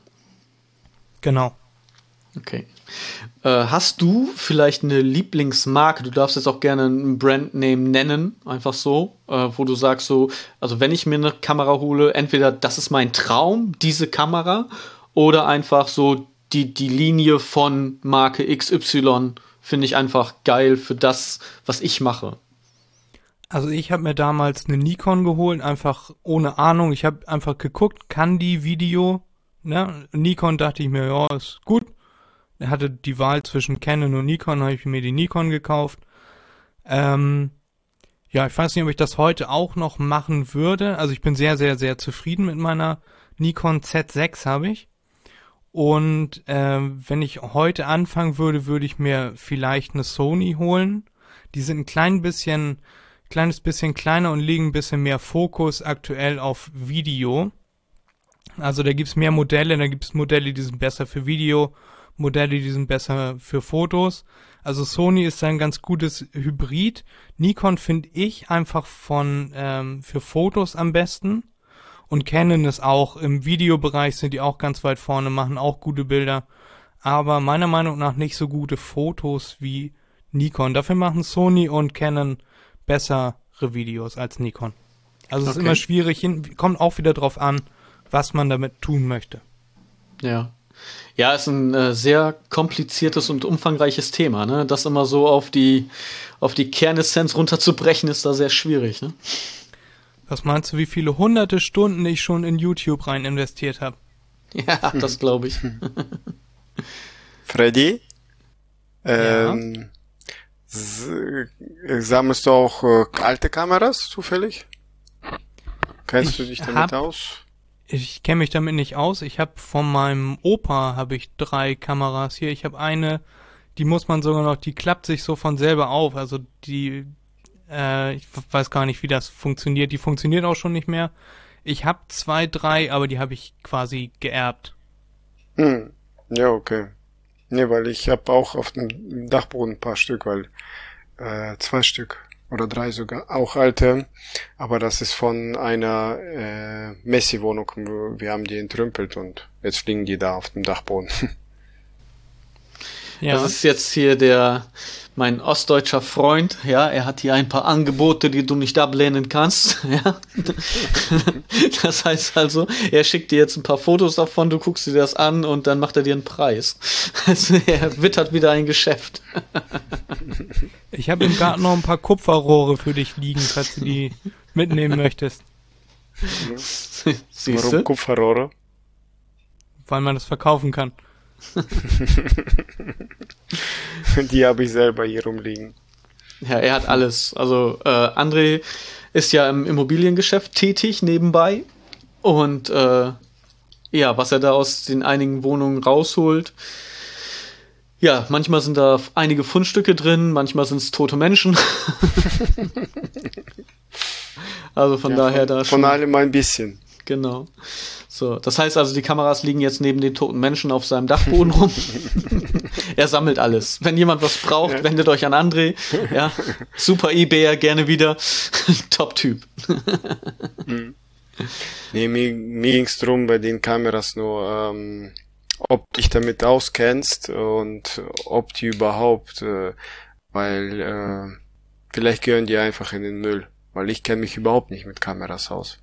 D: Genau.
A: Okay. Hast du vielleicht eine Lieblingsmarke? Du darfst jetzt auch gerne einen Brandname nennen, einfach so, wo du sagst so, also wenn ich mir eine Kamera hole, entweder das ist mein Traum, diese Kamera, oder einfach so die Linie von Marke XY finde ich einfach geil für das, was ich mache.
D: Also ich habe mir damals eine Nikon geholt, einfach ohne Ahnung. Ich habe einfach geguckt, kann die Video, ne? Nikon dachte ich mir, ja, ist gut. Er hatte die Wahl zwischen Canon und Nikon, habe ich mir die Nikon gekauft. Ja, ich weiß nicht, ob ich das heute auch noch machen würde. Also ich bin sehr, sehr, sehr zufrieden mit meiner Nikon Z6 habe ich. Und wenn ich heute anfangen würde, würde ich mir vielleicht eine Sony holen. Die sind ein kleines bisschen kleiner und legen ein bisschen mehr Fokus aktuell auf Video. Also da gibt's mehr Modelle, da gibt's Modelle, die sind besser für Video, Modelle, die sind besser für Fotos. Also Sony ist ein ganz gutes Hybrid. Nikon finde ich einfach für Fotos am besten. Und Canon ist auch im Videobereich, sind die auch ganz weit vorne, machen auch gute Bilder. Aber meiner Meinung nach nicht so gute Fotos wie Nikon. Dafür machen Sony und Canon bessere Videos als Nikon. Also es ist immer schwierig, kommt auch wieder drauf an, was man damit tun möchte.
A: Ja. Ja, ist ein sehr kompliziertes und umfangreiches Thema, ne? Das immer so auf die Kernessenz runterzubrechen, ist da sehr schwierig, ne?
D: Was meinst du, wie viele hunderte Stunden ich schon in YouTube rein investiert habe?
A: Ja, das glaube ich.
C: Freddy?
D: Ja.
C: Sammelst du auch alte Kameras zufällig? Kennst du dich damit aus?
D: Ich kenne mich damit nicht aus. Ich habe von meinem Opa 3 Kameras hier. Ich habe eine, die muss man sogar noch, die klappt sich so von selber auf. Also die, ich weiß gar nicht, wie das funktioniert. Die funktioniert auch schon nicht mehr. Ich habe 2, 3, aber die habe ich quasi geerbt.
C: Ja, okay. Nee, weil ich habe auch auf dem Dachboden ein paar Stück, weil 2 Stück oder 3 sogar, auch alte, aber das ist von einer Messi-Wohnung. Wir haben die entrümpelt und jetzt liegen die da auf dem Dachboden.
A: Ja. Das ist jetzt hier mein ostdeutscher Freund, ja, er hat hier ein paar Angebote, die du nicht ablehnen kannst, ja. Das heißt also, er schickt dir jetzt ein paar Fotos davon, du guckst dir das an und dann macht er dir einen Preis. Also er wittert wieder ein Geschäft.
D: Ich habe im Garten noch ein paar Kupferrohre für dich liegen, falls du die mitnehmen möchtest.
C: Warum Kupferrohre?
D: Weil man das verkaufen kann.
C: Die habe ich selber hier rumliegen.
A: Ja, er hat alles. Also André ist ja im Immobiliengeschäft tätig nebenbei und ja, was er da aus den einigen Wohnungen rausholt. Ja, manchmal sind da einige Fundstücke drin, manchmal sind es tote Menschen. Also von daher da schon.
C: Von allem ein bisschen.
A: Genau. So, das heißt also, die Kameras liegen jetzt neben den toten Menschen auf seinem Dachboden rum. Er sammelt alles. Wenn jemand was braucht, wendet euch an André. Ja, super eBayer, gerne wieder. Top-Typ.
C: Nee, mir ging's drum bei den Kameras nur, ob du dich damit auskennst und ob die überhaupt, weil vielleicht gehören die einfach in den Müll, weil ich kenne mich überhaupt nicht mit Kameras aus.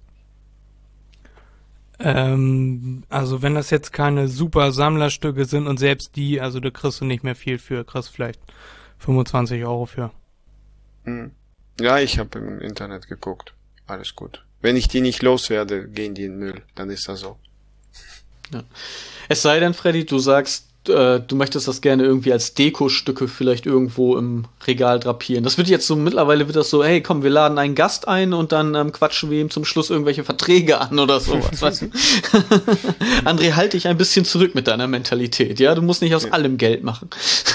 D: Also wenn das jetzt keine super Sammlerstücke sind und selbst die, also da kriegst du nicht mehr viel für, kriegst vielleicht 25 Euro für.
C: Ja, ich habe im Internet geguckt. Alles gut. Wenn ich die nicht loswerde, gehen die in den Müll. Dann ist das so.
A: Ja. Es sei denn, Freddy, du sagst, du möchtest das gerne irgendwie als Dekostücke vielleicht irgendwo im Regal drapieren. Das wird jetzt so, mittlerweile wird das so, hey, komm, wir laden einen Gast ein und dann quatschen wir ihm zum Schluss irgendwelche Verträge an oder sowas, weißt du? André, halt dich ein bisschen zurück mit deiner Mentalität, ja? Du musst nicht aus allem Geld machen.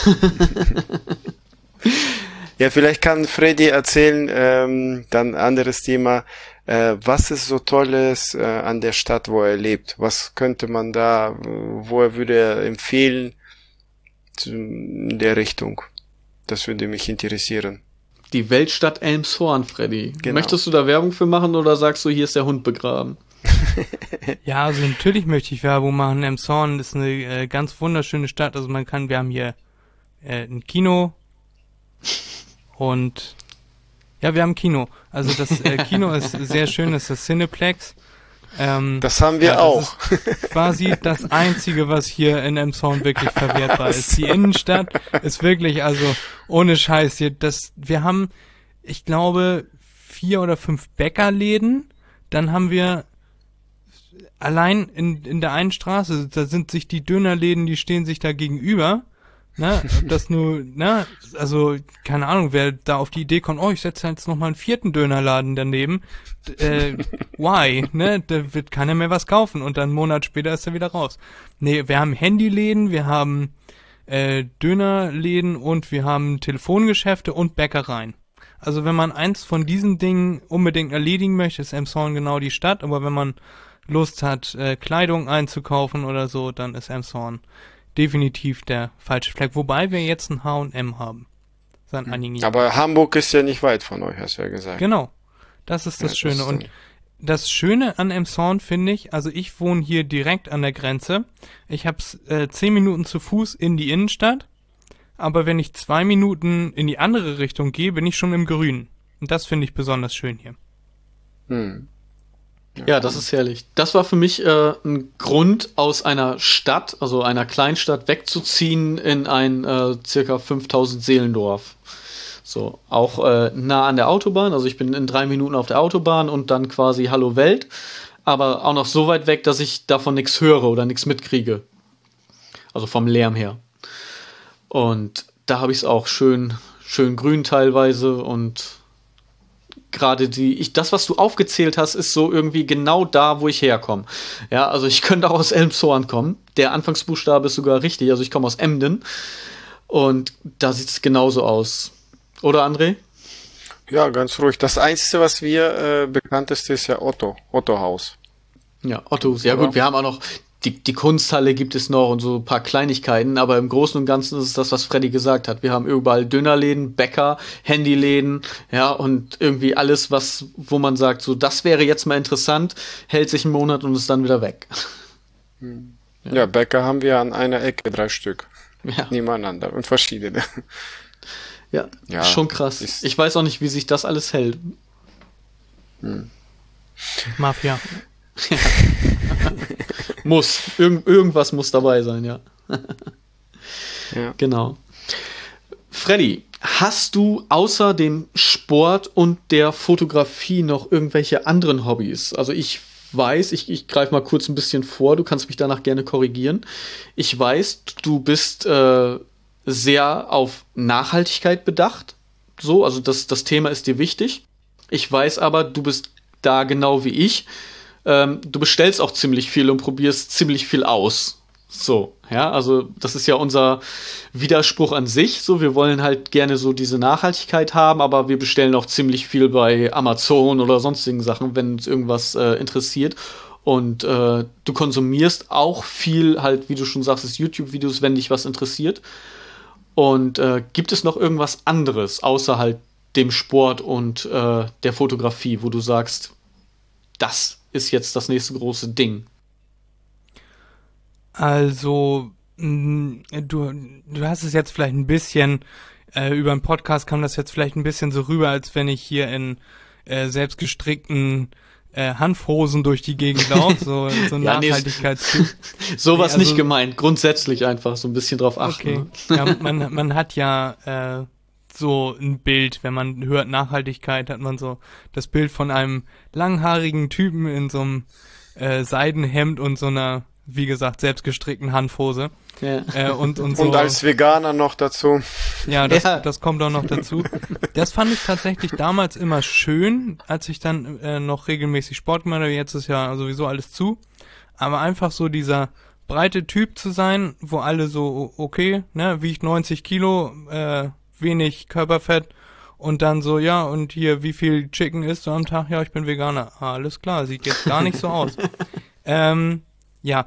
C: Ja, vielleicht kann Freddy erzählen, dann anderes Thema, was ist so Tolles an der Stadt, wo er lebt? Was könnte man da, würde er empfehlen in der Richtung? Das würde mich interessieren.
A: Die Weltstadt Elmshorn, Freddy.
C: Genau.
A: Möchtest du da Werbung für machen oder sagst du, hier ist der Hund begraben?
D: Ja, also natürlich möchte ich Werbung machen. Elmshorn ist eine ganz wunderschöne Stadt. Also wir haben hier ein Kino und ja, wir haben ein Kino. Also das Kino ist sehr schön, das ist das Cineplex.
C: Das haben wir auch.
D: Das ist quasi das Einzige, was hier in Elmshorn wirklich verwertbar ist. Die Innenstadt ist wirklich, also ohne Scheiß hier, wir haben, ich glaube, 4 oder 5 Bäckerläden. Dann haben wir allein in der einen Straße, da sind sich die Dönerläden, die stehen sich da gegenüber. Ne, das nur, ne, also, keine Ahnung, wer da auf die Idee kommt, ich setze jetzt noch mal einen 4. Dönerladen daneben, why, ne, da wird keiner mehr was kaufen und dann einen Monat später ist er wieder raus. Nee, wir haben Handyläden, wir haben, Dönerläden und wir haben Telefongeschäfte und Bäckereien. Also, wenn man eins von diesen Dingen unbedingt erledigen möchte, ist Elmshorn genau die Stadt, aber wenn man Lust hat, Kleidung einzukaufen oder so, dann ist Elmshorn definitiv der falsche Fleck. Wobei wir jetzt ein H&M haben. Seit einigen Jahren.
C: Aber Hamburg ist ja nicht weit von euch, hast du ja gesagt.
D: Genau. Das ist das Schöne. Und das Schöne an Elmshorn finde ich, also ich wohne hier direkt an der Grenze. Ich habe 10 Minuten zu Fuß in die Innenstadt. Aber wenn ich 2 Minuten in die andere Richtung gehe, bin ich schon im Grünen. Und das finde ich besonders schön hier.
A: Ja, das ist herrlich. Das war für mich ein Grund, aus einer Stadt, also einer Kleinstadt, wegzuziehen in ein circa 5000 Seelendorf. So, auch nah an der Autobahn. Also ich bin in 3 Minuten auf der Autobahn und dann quasi Hallo Welt. Aber auch noch so weit weg, dass ich davon nichts höre oder nichts mitkriege. Also vom Lärm her. Und da habe ich es auch schön grün teilweise und gerade das, was du aufgezählt hast, ist so irgendwie genau da, wo ich herkomme. Ja, also ich könnte auch aus Elmshorn kommen. Der Anfangsbuchstabe ist sogar richtig. Also ich komme aus Emden. Und da sieht es genauso aus. Oder, André?
C: Ja, ganz ruhig. Das Einzige, was wir bekannteste ist ja Otto-Haus.
A: Ja, Otto, sehr gut. Wir haben auch noch die Kunsthalle gibt es noch und so ein paar Kleinigkeiten, aber im Großen und Ganzen ist es das, was Freddy gesagt hat. Wir haben überall Dönerläden, Bäcker, Handyläden, ja, und irgendwie alles, wo man sagt, so, das wäre jetzt mal interessant, hält sich einen Monat und ist dann wieder weg.
C: Ja, Bäcker haben wir an einer Ecke 3 Stück.
A: Ja.
C: Nebeneinander und verschiedene.
A: Ja, schon krass. Ich weiß auch nicht, wie sich das alles hält.
D: Mafia.
A: Muss. Irgendwas muss dabei sein, ja.
C: Ja.
A: Genau. Freddy, hast du außer dem Sport und der Fotografie noch irgendwelche anderen Hobbys? Also ich weiß, ich greife mal kurz ein bisschen vor, du kannst mich danach gerne korrigieren. Ich weiß, du bist sehr auf Nachhaltigkeit bedacht. So, also das Thema ist dir wichtig. Ich weiß aber, du bist da genau wie ich. Du bestellst auch ziemlich viel und probierst ziemlich viel aus. So, ja, also das ist ja unser Widerspruch an sich. So, wir wollen halt gerne so diese Nachhaltigkeit haben, aber wir bestellen auch ziemlich viel bei Amazon oder sonstigen Sachen, wenn uns irgendwas interessiert. Und du konsumierst auch viel halt, wie du schon sagst, YouTube-Videos, wenn dich was interessiert. Und gibt es noch irgendwas anderes, außer halt dem Sport und der Fotografie, wo du sagst, das ist jetzt das nächste große Ding?
D: Also, du hast es jetzt vielleicht ein bisschen, über einen Podcast kam das jetzt vielleicht ein bisschen so rüber, als wenn ich hier in selbstgestrickten Hanfhosen durch die Gegend laufe, so
A: Ja,
D: Nachhaltigkeitstyp.
A: Sowas
D: Also,
A: nicht gemeint, grundsätzlich einfach so ein bisschen drauf achten.
D: okay. Ja, man hat ja so ein Bild, wenn man hört Nachhaltigkeit, hat man so das Bild von einem langhaarigen Typen in so einem Seidenhemd und so einer, wie gesagt, selbstgestrickten Hanfhose.
A: Ja.
D: Und so.
C: Und als Veganer noch dazu.
D: Ja, das kommt auch noch dazu. Das fand ich tatsächlich damals immer schön, als ich dann noch regelmäßig Sport gemacht habe. Jetzt ist ja sowieso alles zu. Aber einfach so dieser breite Typ zu sein, wo alle so, okay, ne, wiegt 90 Kilo, wenig Körperfett und dann so, ja, und hier, wie viel Chicken isst du am Tag? Ja, ich bin Veganer. Alles klar, sieht jetzt gar nicht so aus. Ja,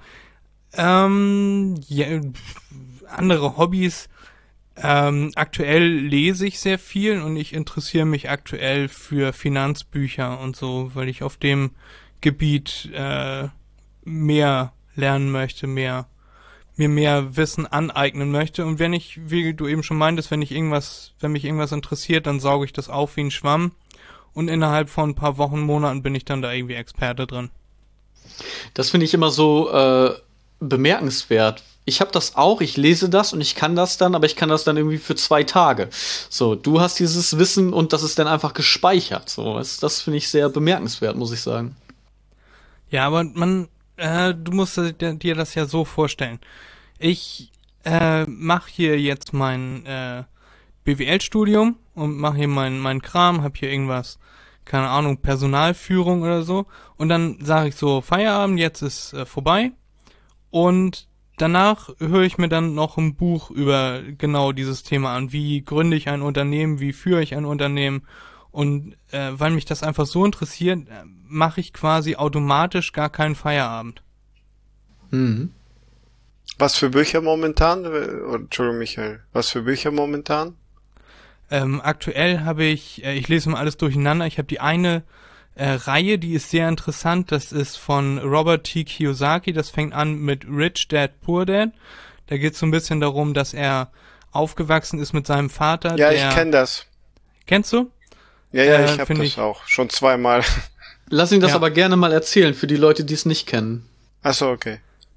D: andere Hobbys. Aktuell lese ich sehr viel und ich interessiere mich aktuell für Finanzbücher und so, weil ich auf dem Gebiet mehr lernen möchte, mir mehr Wissen aneignen möchte. Und wenn ich, wie du eben schon meintest, wenn mich irgendwas interessiert, dann sauge ich das auf wie ein Schwamm. Und innerhalb von ein paar Wochen, Monaten bin ich dann da irgendwie Experte drin.
A: Das finde ich immer so bemerkenswert. Ich habe das auch, ich lese das und ich kann das dann, aber ich kann das dann irgendwie für 2 Tage. So, du hast dieses Wissen und das ist dann einfach gespeichert. So, das finde ich sehr bemerkenswert, muss ich sagen.
D: Ja, aber du musst dir das ja so vorstellen. Ich mache hier jetzt mein BWL-Studium und mache hier meinen Kram, hab hier irgendwas, keine Ahnung, Personalführung oder so. Und dann sage ich so, Feierabend, jetzt ist vorbei. Und danach höre ich mir dann noch ein Buch über genau dieses Thema an. Wie gründe ich ein Unternehmen, wie führe ich ein Unternehmen? Und weil mich das einfach so interessiert, mache ich quasi automatisch gar keinen Feierabend.
A: Mhm.
C: Was für Bücher momentan? Entschuldigung, Michael. Was für Bücher momentan?
D: Aktuell habe ich lese mal alles durcheinander. Ich habe die eine Reihe, die ist sehr interessant. Das ist von Robert T. Kiyosaki. Das fängt an mit Rich Dad, Poor Dad. Da geht es so ein bisschen darum, dass er aufgewachsen ist mit seinem Vater.
C: Ja, ich kenne das.
D: Kennst du?
C: Ja, ich habe das auch. Schon 2-mal.
A: Lass ihn das aber gerne mal erzählen, für die Leute, die es nicht kennen.
C: Ach so, okay.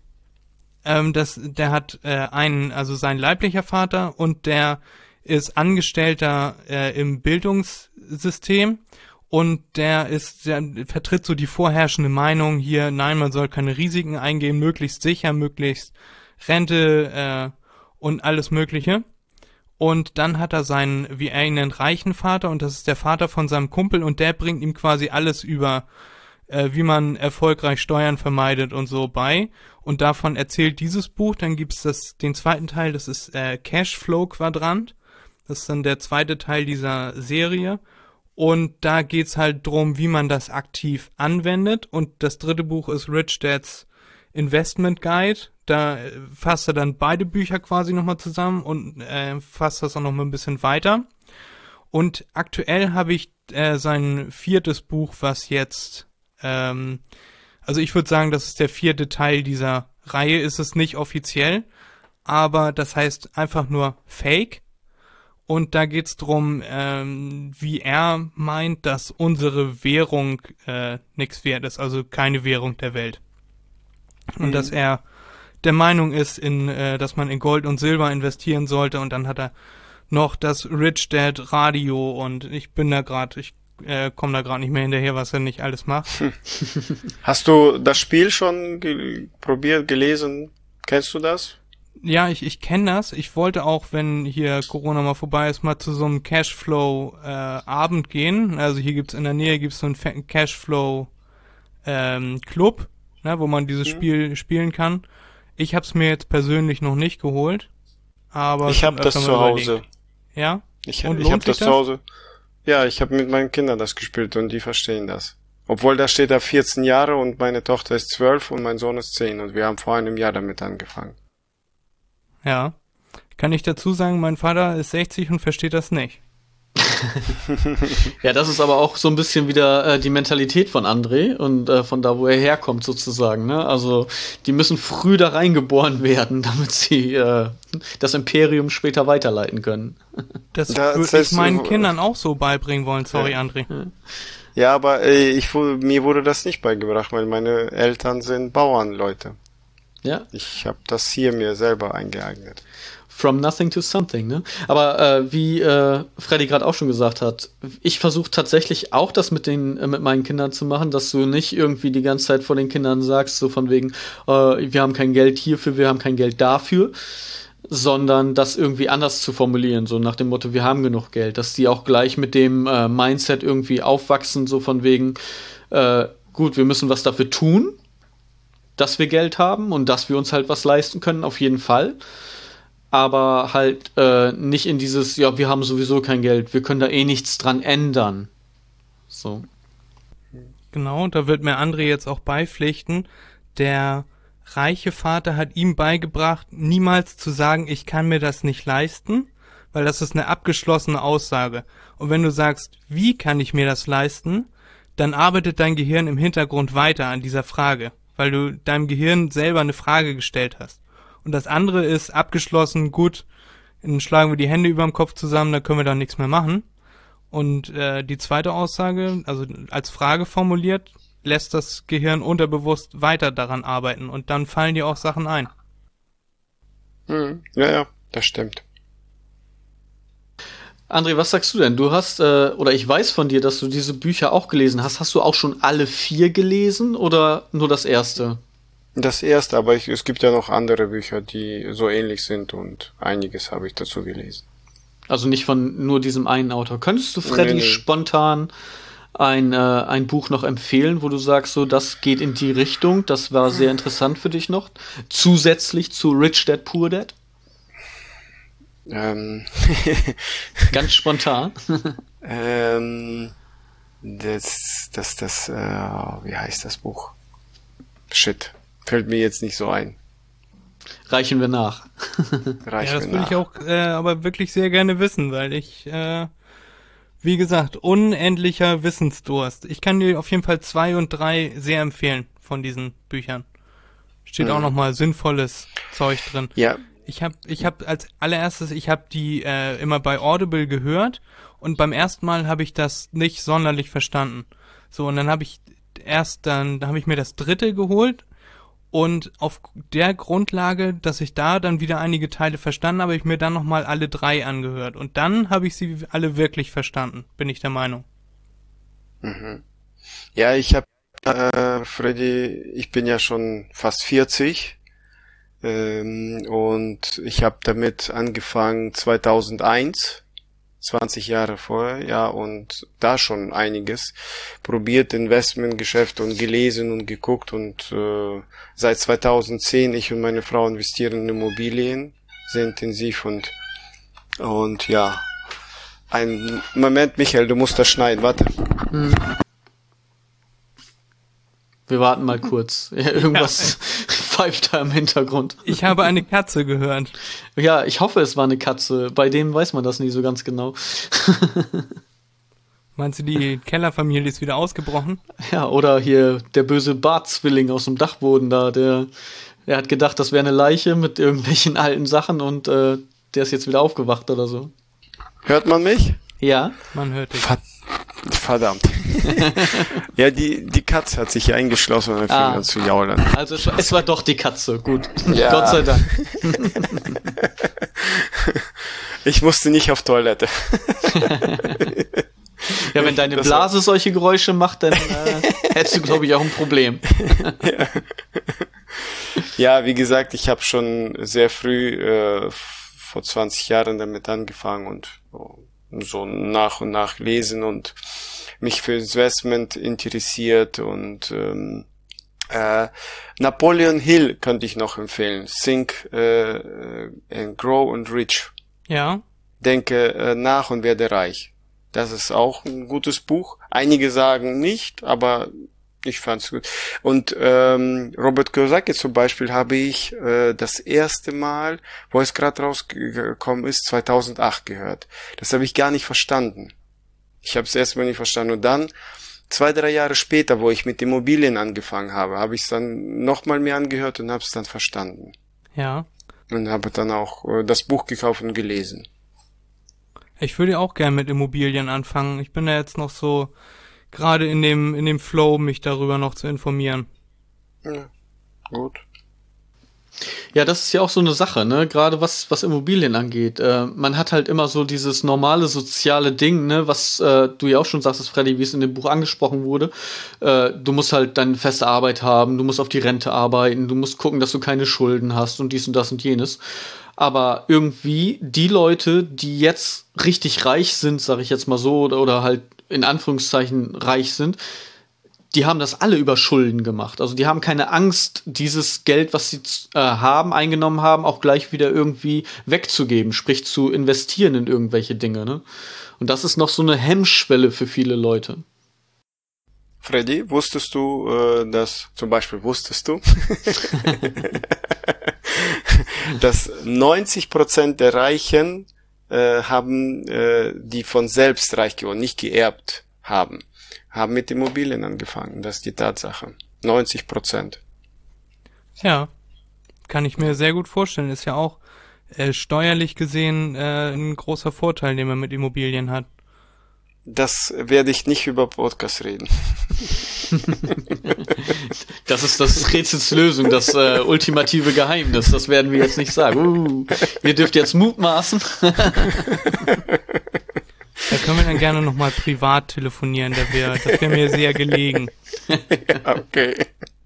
D: Der hat also sein leiblicher Vater und der ist Angestellter im Bildungssystem und der vertritt so die vorherrschende Meinung hier, nein, man soll keine Risiken eingehen, möglichst sicher, möglichst Rente und alles Mögliche. Und dann hat er seinen, wie er ihn nennt, reichen Vater, und das ist der Vater von seinem Kumpel, und der bringt ihm quasi alles über, wie man erfolgreich Steuern vermeidet und so bei. Und davon erzählt dieses Buch. Dann gibt's den zweiten Teil, das ist Cashflow Quadrant. Das ist dann der zweite Teil dieser Serie. Und da geht's halt drum, wie man das aktiv anwendet. Und das dritte Buch ist Rich Dad's Investment Guide. Da fasst er dann beide Bücher quasi nochmal zusammen und fasst das auch nochmal ein bisschen weiter. Und aktuell habe ich sein viertes Buch, was jetzt, also ich würde sagen, das ist der vierte Teil dieser Reihe, ist es nicht offiziell, aber das heißt einfach nur Fake. Und da geht's drum, wie er meint, dass unsere Währung nichts wert ist, also keine Währung der Welt. Und dass er der Meinung ist, dass man in Gold und Silber investieren sollte, und dann hat er noch das Rich Dad Radio, und ich komme da gerade nicht mehr hinterher, was er nicht alles macht.
C: Hast du das Spiel schon probiert, gelesen? Kennst du das?
D: Ja, ich kenne das. Ich wollte auch, wenn hier Corona mal vorbei ist, mal zu so einem Cashflow Abend gehen. Also hier gibt's in der Nähe so einen Cashflow Club, ne, wo man dieses Spiel spielen kann. Ich habe es mir jetzt persönlich noch nicht geholt, aber
C: ich habe das zu Hause.
D: Ja?
C: Ich habe das zu Hause. Ja, ich habe mit meinen Kindern das gespielt und die verstehen das. Obwohl da steht da 14 Jahre und meine Tochter ist 12 und mein Sohn ist 10 und wir haben vor einem Jahr damit angefangen.
D: Ja. Kann ich dazu sagen, mein Vater ist 60 und versteht das nicht.
A: Ja, das ist aber auch so ein bisschen wieder die Mentalität von André und von da, wo er herkommt sozusagen. Ne? Also die müssen früh da reingeboren werden, damit sie das Imperium später weiterleiten können.
D: Das würde ich meinen Kindern auch so beibringen wollen. Sorry, ja. André.
C: Ja, aber mir wurde das nicht beigebracht, weil meine Eltern sind Bauernleute.
A: Ja.
C: Ich habe das hier mir selber eingeeignet.
A: From nothing to something, ne? Aber wie Freddy gerade auch schon gesagt hat, ich versuche tatsächlich auch das mit meinen Kindern zu machen, dass du nicht irgendwie die ganze Zeit vor den Kindern sagst, so von wegen, wir haben kein Geld hierfür, wir haben kein Geld dafür, sondern das irgendwie anders zu formulieren, so nach dem Motto, wir haben genug Geld, dass die auch gleich mit dem Mindset irgendwie aufwachsen, so von wegen, gut, wir müssen was dafür tun, dass wir Geld haben und dass wir uns halt was leisten können, auf jeden Fall. Aber halt nicht in dieses, ja, wir haben sowieso kein Geld, wir können da eh nichts dran ändern. So.
D: Genau, da wird mir André jetzt auch beipflichten. Der reiche Vater hat ihm beigebracht, niemals zu sagen, ich kann mir das nicht leisten, weil das ist eine abgeschlossene Aussage. Und wenn du sagst, wie kann ich mir das leisten, dann arbeitet dein Gehirn im Hintergrund weiter an dieser Frage, weil du deinem Gehirn selber eine Frage gestellt hast. Und das andere ist abgeschlossen, gut, dann schlagen wir die Hände über dem Kopf zusammen, da können wir dann nichts mehr machen. Und die zweite Aussage, also als Frage formuliert, lässt das Gehirn unterbewusst weiter daran arbeiten und dann fallen dir auch Sachen ein.
C: Ja, das stimmt.
A: André, was sagst du denn? Du hast, oder ich weiß von dir, dass du diese Bücher auch gelesen hast. Hast du auch schon alle 4 gelesen oder nur das erste?
C: Das erste, aber es gibt ja noch andere Bücher, die so ähnlich sind und einiges habe ich dazu gelesen.
A: Also nicht von nur diesem einen Autor. Könntest du Freddy spontan ein Buch noch empfehlen, wo du sagst, so, das geht in die Richtung, das war sehr interessant für dich noch, zusätzlich zu Rich Dad, Poor Dad? Ganz spontan.
C: Wie heißt das Buch? Shit. Fällt mir jetzt nicht so ein.
A: Reichen wir nach.
D: Ja, das würde ich auch aber wirklich sehr gerne wissen, weil ich, wie gesagt, unendlicher Wissensdurst. Ich kann dir auf jeden Fall 2 und 3 sehr empfehlen von diesen Büchern. Steht auch nochmal sinnvolles Zeug drin.
C: Ja.
D: Ich hab als allererstes, ich habe die immer bei Audible gehört und beim ersten Mal habe ich das nicht sonderlich verstanden. So, und dann habe ich mir das dritte geholt. Und auf der Grundlage, dass ich da dann wieder einige Teile verstanden habe, habe ich mir dann nochmal alle 3 angehört. Und dann habe ich sie alle wirklich verstanden, bin ich der Meinung.
C: Mhm. Ja, ich habe, Freddy, ich bin ja schon fast 40. Und ich habe damit angefangen 2001, 20 Jahre vorher, ja, und da schon einiges probiert, Investmentgeschäft und gelesen und geguckt und seit 2010 ich und meine Frau investieren in Immobilien sehr intensiv und ja, ein Moment, Michael, du musst das schneiden, warte.
A: Wir warten mal kurz. Ja, irgendwas pfeift da im Hintergrund.
D: Ich habe eine Katze gehört.
A: Ja, ich hoffe, es war eine Katze. Bei denen weiß man das nie so ganz genau.
D: Meinst du, die Kellerfamilie ist wieder ausgebrochen?
A: Ja, oder hier der böse Bartzwilling aus dem Dachboden da, der hat gedacht, das wäre eine Leiche mit irgendwelchen alten Sachen und der ist jetzt wieder aufgewacht oder so.
C: Hört man mich?
A: Ja.
D: Man hört dich.
C: Verdammt. Ja, die Katze hat sich hier eingeschlossen und fing an zu jaulen.
A: Also es war doch die Katze, gut.
C: Ja.
A: Gott sei Dank.
C: Ich musste nicht auf Toilette.
A: Ja, wenn deine Blase solche Geräusche macht, dann hättest du, glaube ich, auch ein Problem.
C: Ja, wie gesagt, ich habe schon sehr früh, vor 20 Jahren damit angefangen und so nach und nach lesen und mich für Investment interessiert und Napoleon Hill könnte ich noch empfehlen. Think and Grow and Rich.
D: Ja.
C: Denke nach und werde reich. Das ist auch ein gutes Buch. Einige sagen nicht, aber ich fand's gut. Und Robert Kiyosaki zum Beispiel habe ich das erste Mal, wo es gerade rausgekommen ist, 2008 gehört. Das habe ich gar nicht verstanden. Ich habe es erstmal nicht verstanden. Und dann 2-3 Jahre später, wo ich mit Immobilien angefangen habe, habe ich es dann nochmal mir angehört und habe es dann verstanden.
D: Ja.
C: Und habe dann auch das Buch gekauft und gelesen.
D: Ich würde auch gerne mit Immobilien anfangen. Ich bin da jetzt noch so gerade in dem Flow, mich darüber noch zu informieren.
C: Ja, gut.
A: Ja, das ist ja auch so eine Sache, ne? Gerade was Immobilien angeht. Man hat halt immer so dieses normale soziale Ding, ne? Was du ja auch schon sagst, Freddy, wie es in dem Buch angesprochen wurde. Du musst halt deine feste Arbeit haben, du musst auf die Rente arbeiten, du musst gucken, dass du keine Schulden hast und dies und das und jenes. Aber irgendwie die Leute, die jetzt richtig reich sind, sag ich jetzt mal so, oder halt in Anführungszeichen reich sind, die haben das alle über Schulden gemacht. Also die haben keine Angst, dieses Geld, was sie eingenommen haben, auch gleich wieder irgendwie wegzugeben, sprich zu investieren in irgendwelche Dinge, ne? Und das ist noch so eine Hemmschwelle für viele Leute.
C: Freddy, wusstest du, dass 90% der Reichen haben, die von selbst reich geworden, nicht geerbt haben mit Immobilien angefangen. Das ist die Tatsache. 90%.
D: Ja, kann ich mir sehr gut vorstellen. Ist ja auch steuerlich gesehen ein großer Vorteil, den man mit Immobilien hat.
C: Das werde ich nicht über Podcast reden.
A: Das ist das Rätsels Lösung, das ultimative Geheimnis. Das werden wir jetzt nicht sagen. Ihr dürft jetzt mutmaßen.
D: Da können wir dann gerne nochmal privat telefonieren, das wäre mir sehr gelegen.
C: Ja, okay.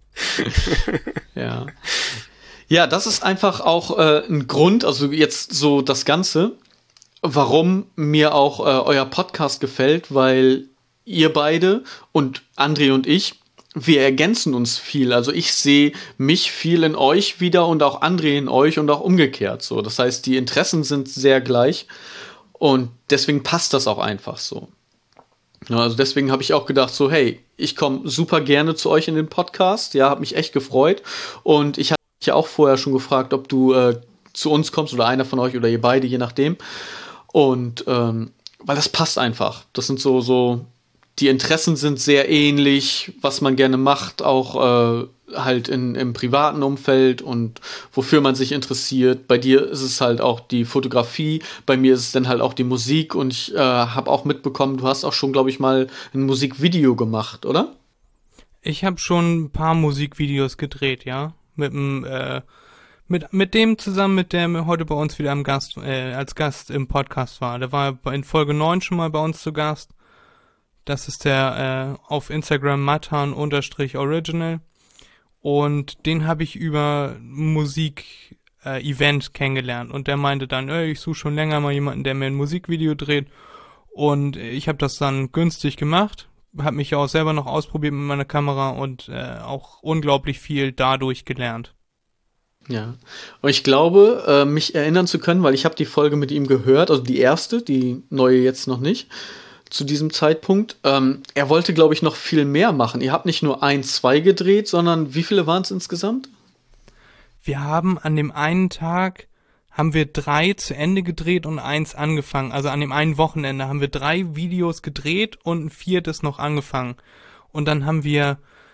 A: Ja. Ja, das ist einfach auch ein Grund, also jetzt so das Ganze, warum mir auch euer Podcast gefällt, weil ihr beide und André und ich, wir ergänzen uns viel. Also ich sehe mich viel in euch wieder und auch André in euch und auch umgekehrt so. Das heißt, die Interessen sind sehr gleich. Und deswegen passt das auch einfach so. Ja, also deswegen habe ich auch gedacht so, hey, ich komme super gerne zu euch in den Podcast. Ja, habe mich echt gefreut. Und ich hatte dich ja auch vorher schon gefragt, ob du zu uns kommst oder einer von euch oder ihr beide, je nachdem. Und weil das passt einfach. Das sind so die Interessen sind sehr ähnlich, was man gerne macht, auch halt im privaten Umfeld und wofür man sich interessiert. Bei dir ist es halt auch die Fotografie, bei mir ist es dann halt auch die Musik und ich habe auch mitbekommen, du hast auch schon, glaube ich, mal ein Musikvideo gemacht, oder?
D: Ich habe schon ein paar Musikvideos gedreht, ja. Mit dem zusammen, mit der heute bei uns wieder als Gast im Podcast war. Der war in Folge 9 schon mal bei uns zu Gast. Das ist der auf Instagram Matan_original. und den habe ich über Musik-Event kennengelernt und der meinte dann, ich suche schon länger mal jemanden, der mir ein Musikvideo dreht und ich habe das dann günstig gemacht, habe mich ja auch selber noch ausprobiert mit meiner Kamera und auch unglaublich viel dadurch gelernt.
A: Ja, und ich glaube, mich erinnern zu können, weil ich habe die Folge mit ihm gehört, also die erste, die neue jetzt noch nicht, zu diesem Zeitpunkt. Er wollte, glaube ich, noch viel mehr machen. Ihr habt nicht nur 1, 2 gedreht, sondern wie viele waren es insgesamt?
D: Wir haben an dem einen Tag, haben wir 3 zu Ende gedreht und 1 angefangen. Also an dem einen Wochenende haben wir 3 Videos gedreht und ein 4. noch angefangen. Und dann haben wir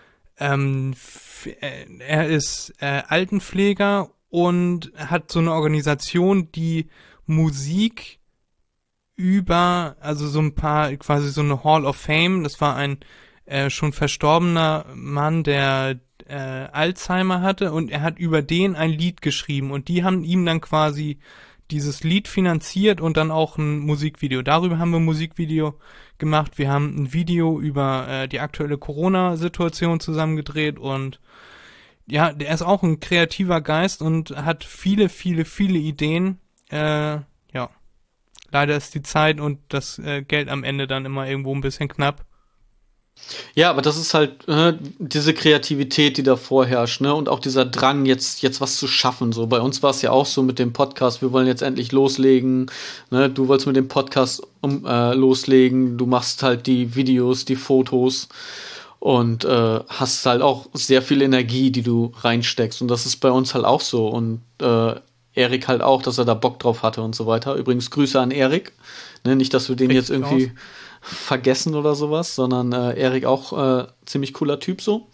D: er ist Altenpfleger und hat so eine Organisation, die Musik also so ein paar, quasi so eine Hall of Fame, das war ein schon verstorbener Mann, der Alzheimer hatte und er hat über den ein Lied geschrieben und die haben ihm dann quasi dieses Lied finanziert und dann auch ein Musikvideo. Darüber haben wir ein Musikvideo gemacht. Wir haben ein Video über die aktuelle Corona-Situation zusammengedreht und ja, der ist auch ein kreativer Geist und hat viele, viele, viele Ideen. Ja, leider ist die Zeit und das Geld am Ende dann immer irgendwo ein bisschen knapp.
A: Ja, aber das ist halt diese Kreativität, die da vorherrscht, ne? Und auch dieser Drang, jetzt was zu schaffen. So, bei uns war es ja auch so mit dem Podcast, wir wollen jetzt endlich loslegen. Ne? Du wolltest mit dem Podcast loslegen, du machst halt die Videos, die Fotos und hast halt auch sehr viel Energie, die du reinsteckst. Und das ist bei uns halt auch so. Und Erik halt auch, dass er da Bock drauf hatte und so weiter. Übrigens Grüße an Erik. Ne? Nicht, dass wir den jetzt irgendwie vergessen oder sowas, sondern Erik auch ziemlich cooler Typ so.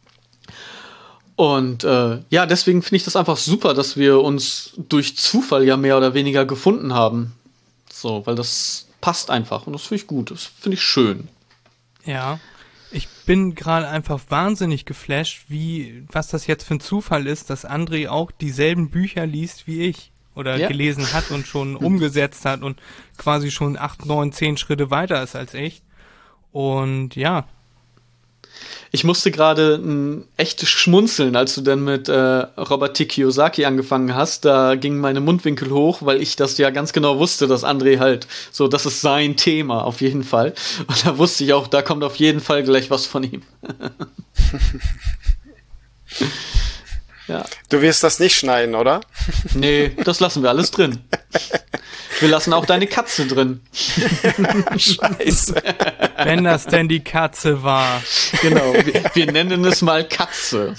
A: Und ja, deswegen finde ich das einfach super, dass wir uns durch Zufall ja mehr oder weniger gefunden haben. So, weil das passt einfach und das finde ich gut, das finde ich schön.
D: Ja, ich bin gerade einfach wahnsinnig geflasht, was das jetzt für ein Zufall ist, dass André auch dieselben Bücher liest wie ich. Oder gelesen hat und schon umgesetzt hat und quasi schon 8, 9, 10 Schritte weiter ist als ich. Und ja.
A: Ich musste gerade ein echtes Schmunzeln, als du dann mit Robert T. Kiyosaki angefangen hast. Da gingen meine Mundwinkel hoch, weil ich das ja ganz genau wusste, dass André halt so, das ist sein Thema auf jeden Fall. Und da wusste ich auch, da kommt auf jeden Fall gleich was von ihm.
C: Ja. Du wirst das nicht schneiden, oder?
A: Nee, das lassen wir alles drin. Wir lassen auch deine Katze drin.
C: Scheiße.
D: Wenn das denn die Katze war.
A: Genau, wir nennen es mal Katze.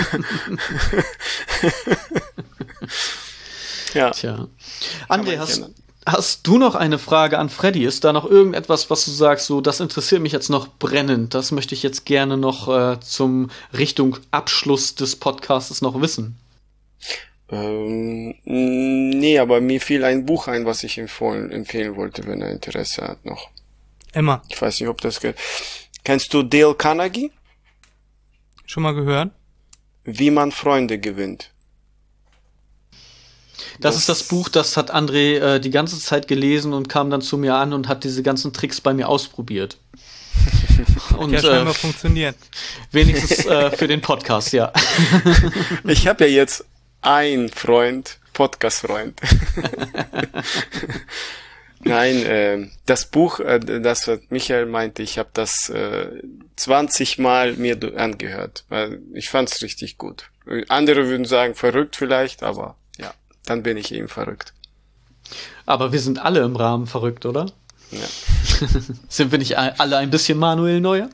C: Ja.
A: Tja. André, hast du noch eine Frage an Freddy? Ist da noch irgendetwas, was du sagst, so, das interessiert mich jetzt noch brennend, das möchte ich jetzt gerne noch zum Richtung Abschluss des Podcasts noch wissen?
C: Nee, aber mir fiel ein Buch ein, was ich empfehlen wollte, wenn er Interesse hat noch.
D: Emma.
C: Ich weiß nicht, ob das Kennst du Dale Carnegie?
D: Schon mal gehört?
C: Wie man Freunde gewinnt.
A: Das ist das Buch, das hat André die ganze Zeit gelesen und kam dann zu mir an und hat diese ganzen Tricks bei mir ausprobiert.
D: Und ja, scheinbar funktioniert.
C: Wenigstens für den Podcast, ja. Ich habe ja jetzt einen Freund, Podcast-Freund. Nein, das Buch, das Michael meinte, ich habe das 20 Mal mir angehört, weil ich fand's richtig gut. Andere würden sagen, verrückt vielleicht, aber ja, dann bin ich eben verrückt.
A: Aber wir sind alle im Rahmen verrückt, oder?
C: Ja.
A: Sind wir nicht alle ein bisschen Manuel Neuer?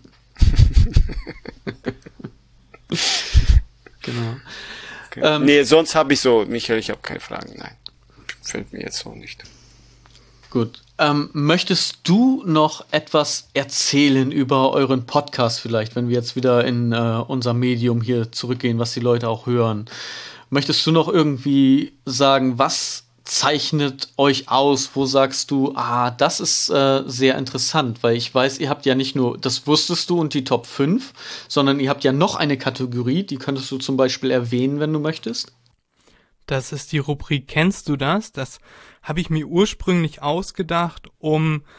A: Genau.
C: Okay. Nee, sonst habe ich so, Michael, ich habe keine Fragen, nein. Fällt mir jetzt so nicht.
A: Gut. Möchtest du noch etwas erzählen über euren Podcast vielleicht, wenn wir jetzt wieder in unser Medium hier zurückgehen, was die Leute auch hören? Möchtest du noch irgendwie sagen, was zeichnet euch aus? Wo sagst du, das ist sehr interessant, weil ich weiß, ihr habt ja nicht nur, das wusstest du und die Top 5, sondern ihr habt ja noch eine Kategorie, die könntest du zum Beispiel erwähnen, wenn du möchtest.
D: Das ist die Rubrik Kennst du das? Das habe ich mir ursprünglich ausgedacht, um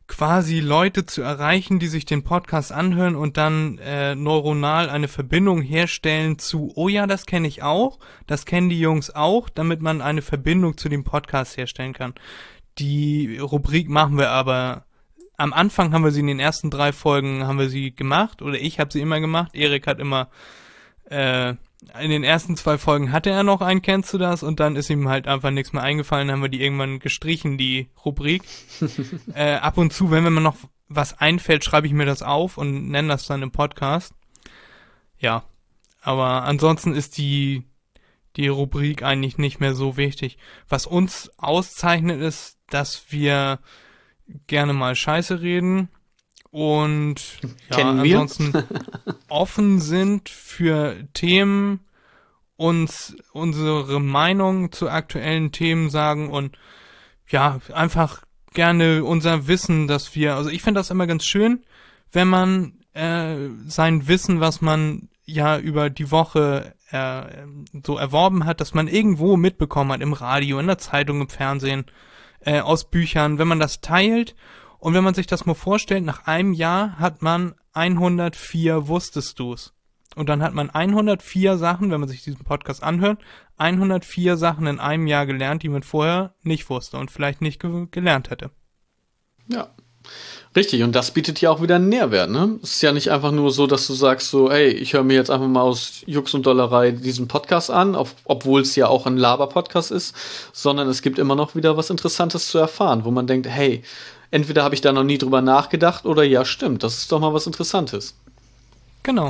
D: quasi Leute zu erreichen, die sich den Podcast anhören und dann neuronal eine Verbindung herstellen zu, oh ja, das kenne ich auch, das kennen die Jungs auch, damit man eine Verbindung zu dem Podcast herstellen kann. Die Rubrik machen wir aber, am Anfang haben wir sie in den ersten 3 Folgen haben wir sie gemacht, oder ich habe sie immer gemacht, Erik hat immer, in den ersten 2 Folgen hatte er noch einen, kennst du das? Und dann ist ihm halt einfach nichts mehr eingefallen, dann haben wir die irgendwann gestrichen, die Rubrik. Ab und zu, wenn mir noch was einfällt, schreibe ich mir das auf und nenne das dann im Podcast. Ja, aber ansonsten ist die Rubrik eigentlich nicht mehr so wichtig. Was uns auszeichnet ist, dass wir gerne mal Scheiße reden und ja, ansonsten offen sind für Themen, uns unsere Meinung zu aktuellen Themen sagen und ja, einfach gerne unser Wissen, dass wir, also ich finde das immer ganz schön, wenn man sein Wissen, was man ja über die Woche so erworben hat, dass man irgendwo mitbekommen hat, im Radio, in der Zeitung, im Fernsehen, aus Büchern, wenn man das teilt. Und wenn man sich das mal vorstellt, nach einem Jahr hat man 104 Wusstest du's. Und dann hat man 104 Sachen, wenn man sich diesen Podcast anhört, 104 Sachen in einem Jahr gelernt, die man vorher nicht wusste und vielleicht nicht gelernt hätte.
A: Ja, richtig. Und das bietet ja auch wieder einen Nährwert, ne? Es ist ja nicht einfach nur so, dass du sagst so, ey, ich höre mir jetzt einfach mal aus Jux und Dollerei diesen Podcast an, obwohl es ja auch ein Laber-Podcast ist, sondern es gibt immer noch wieder was Interessantes zu erfahren, wo man denkt, hey, entweder habe ich da noch nie drüber nachgedacht oder ja, stimmt, das ist doch mal was Interessantes.
D: Genau.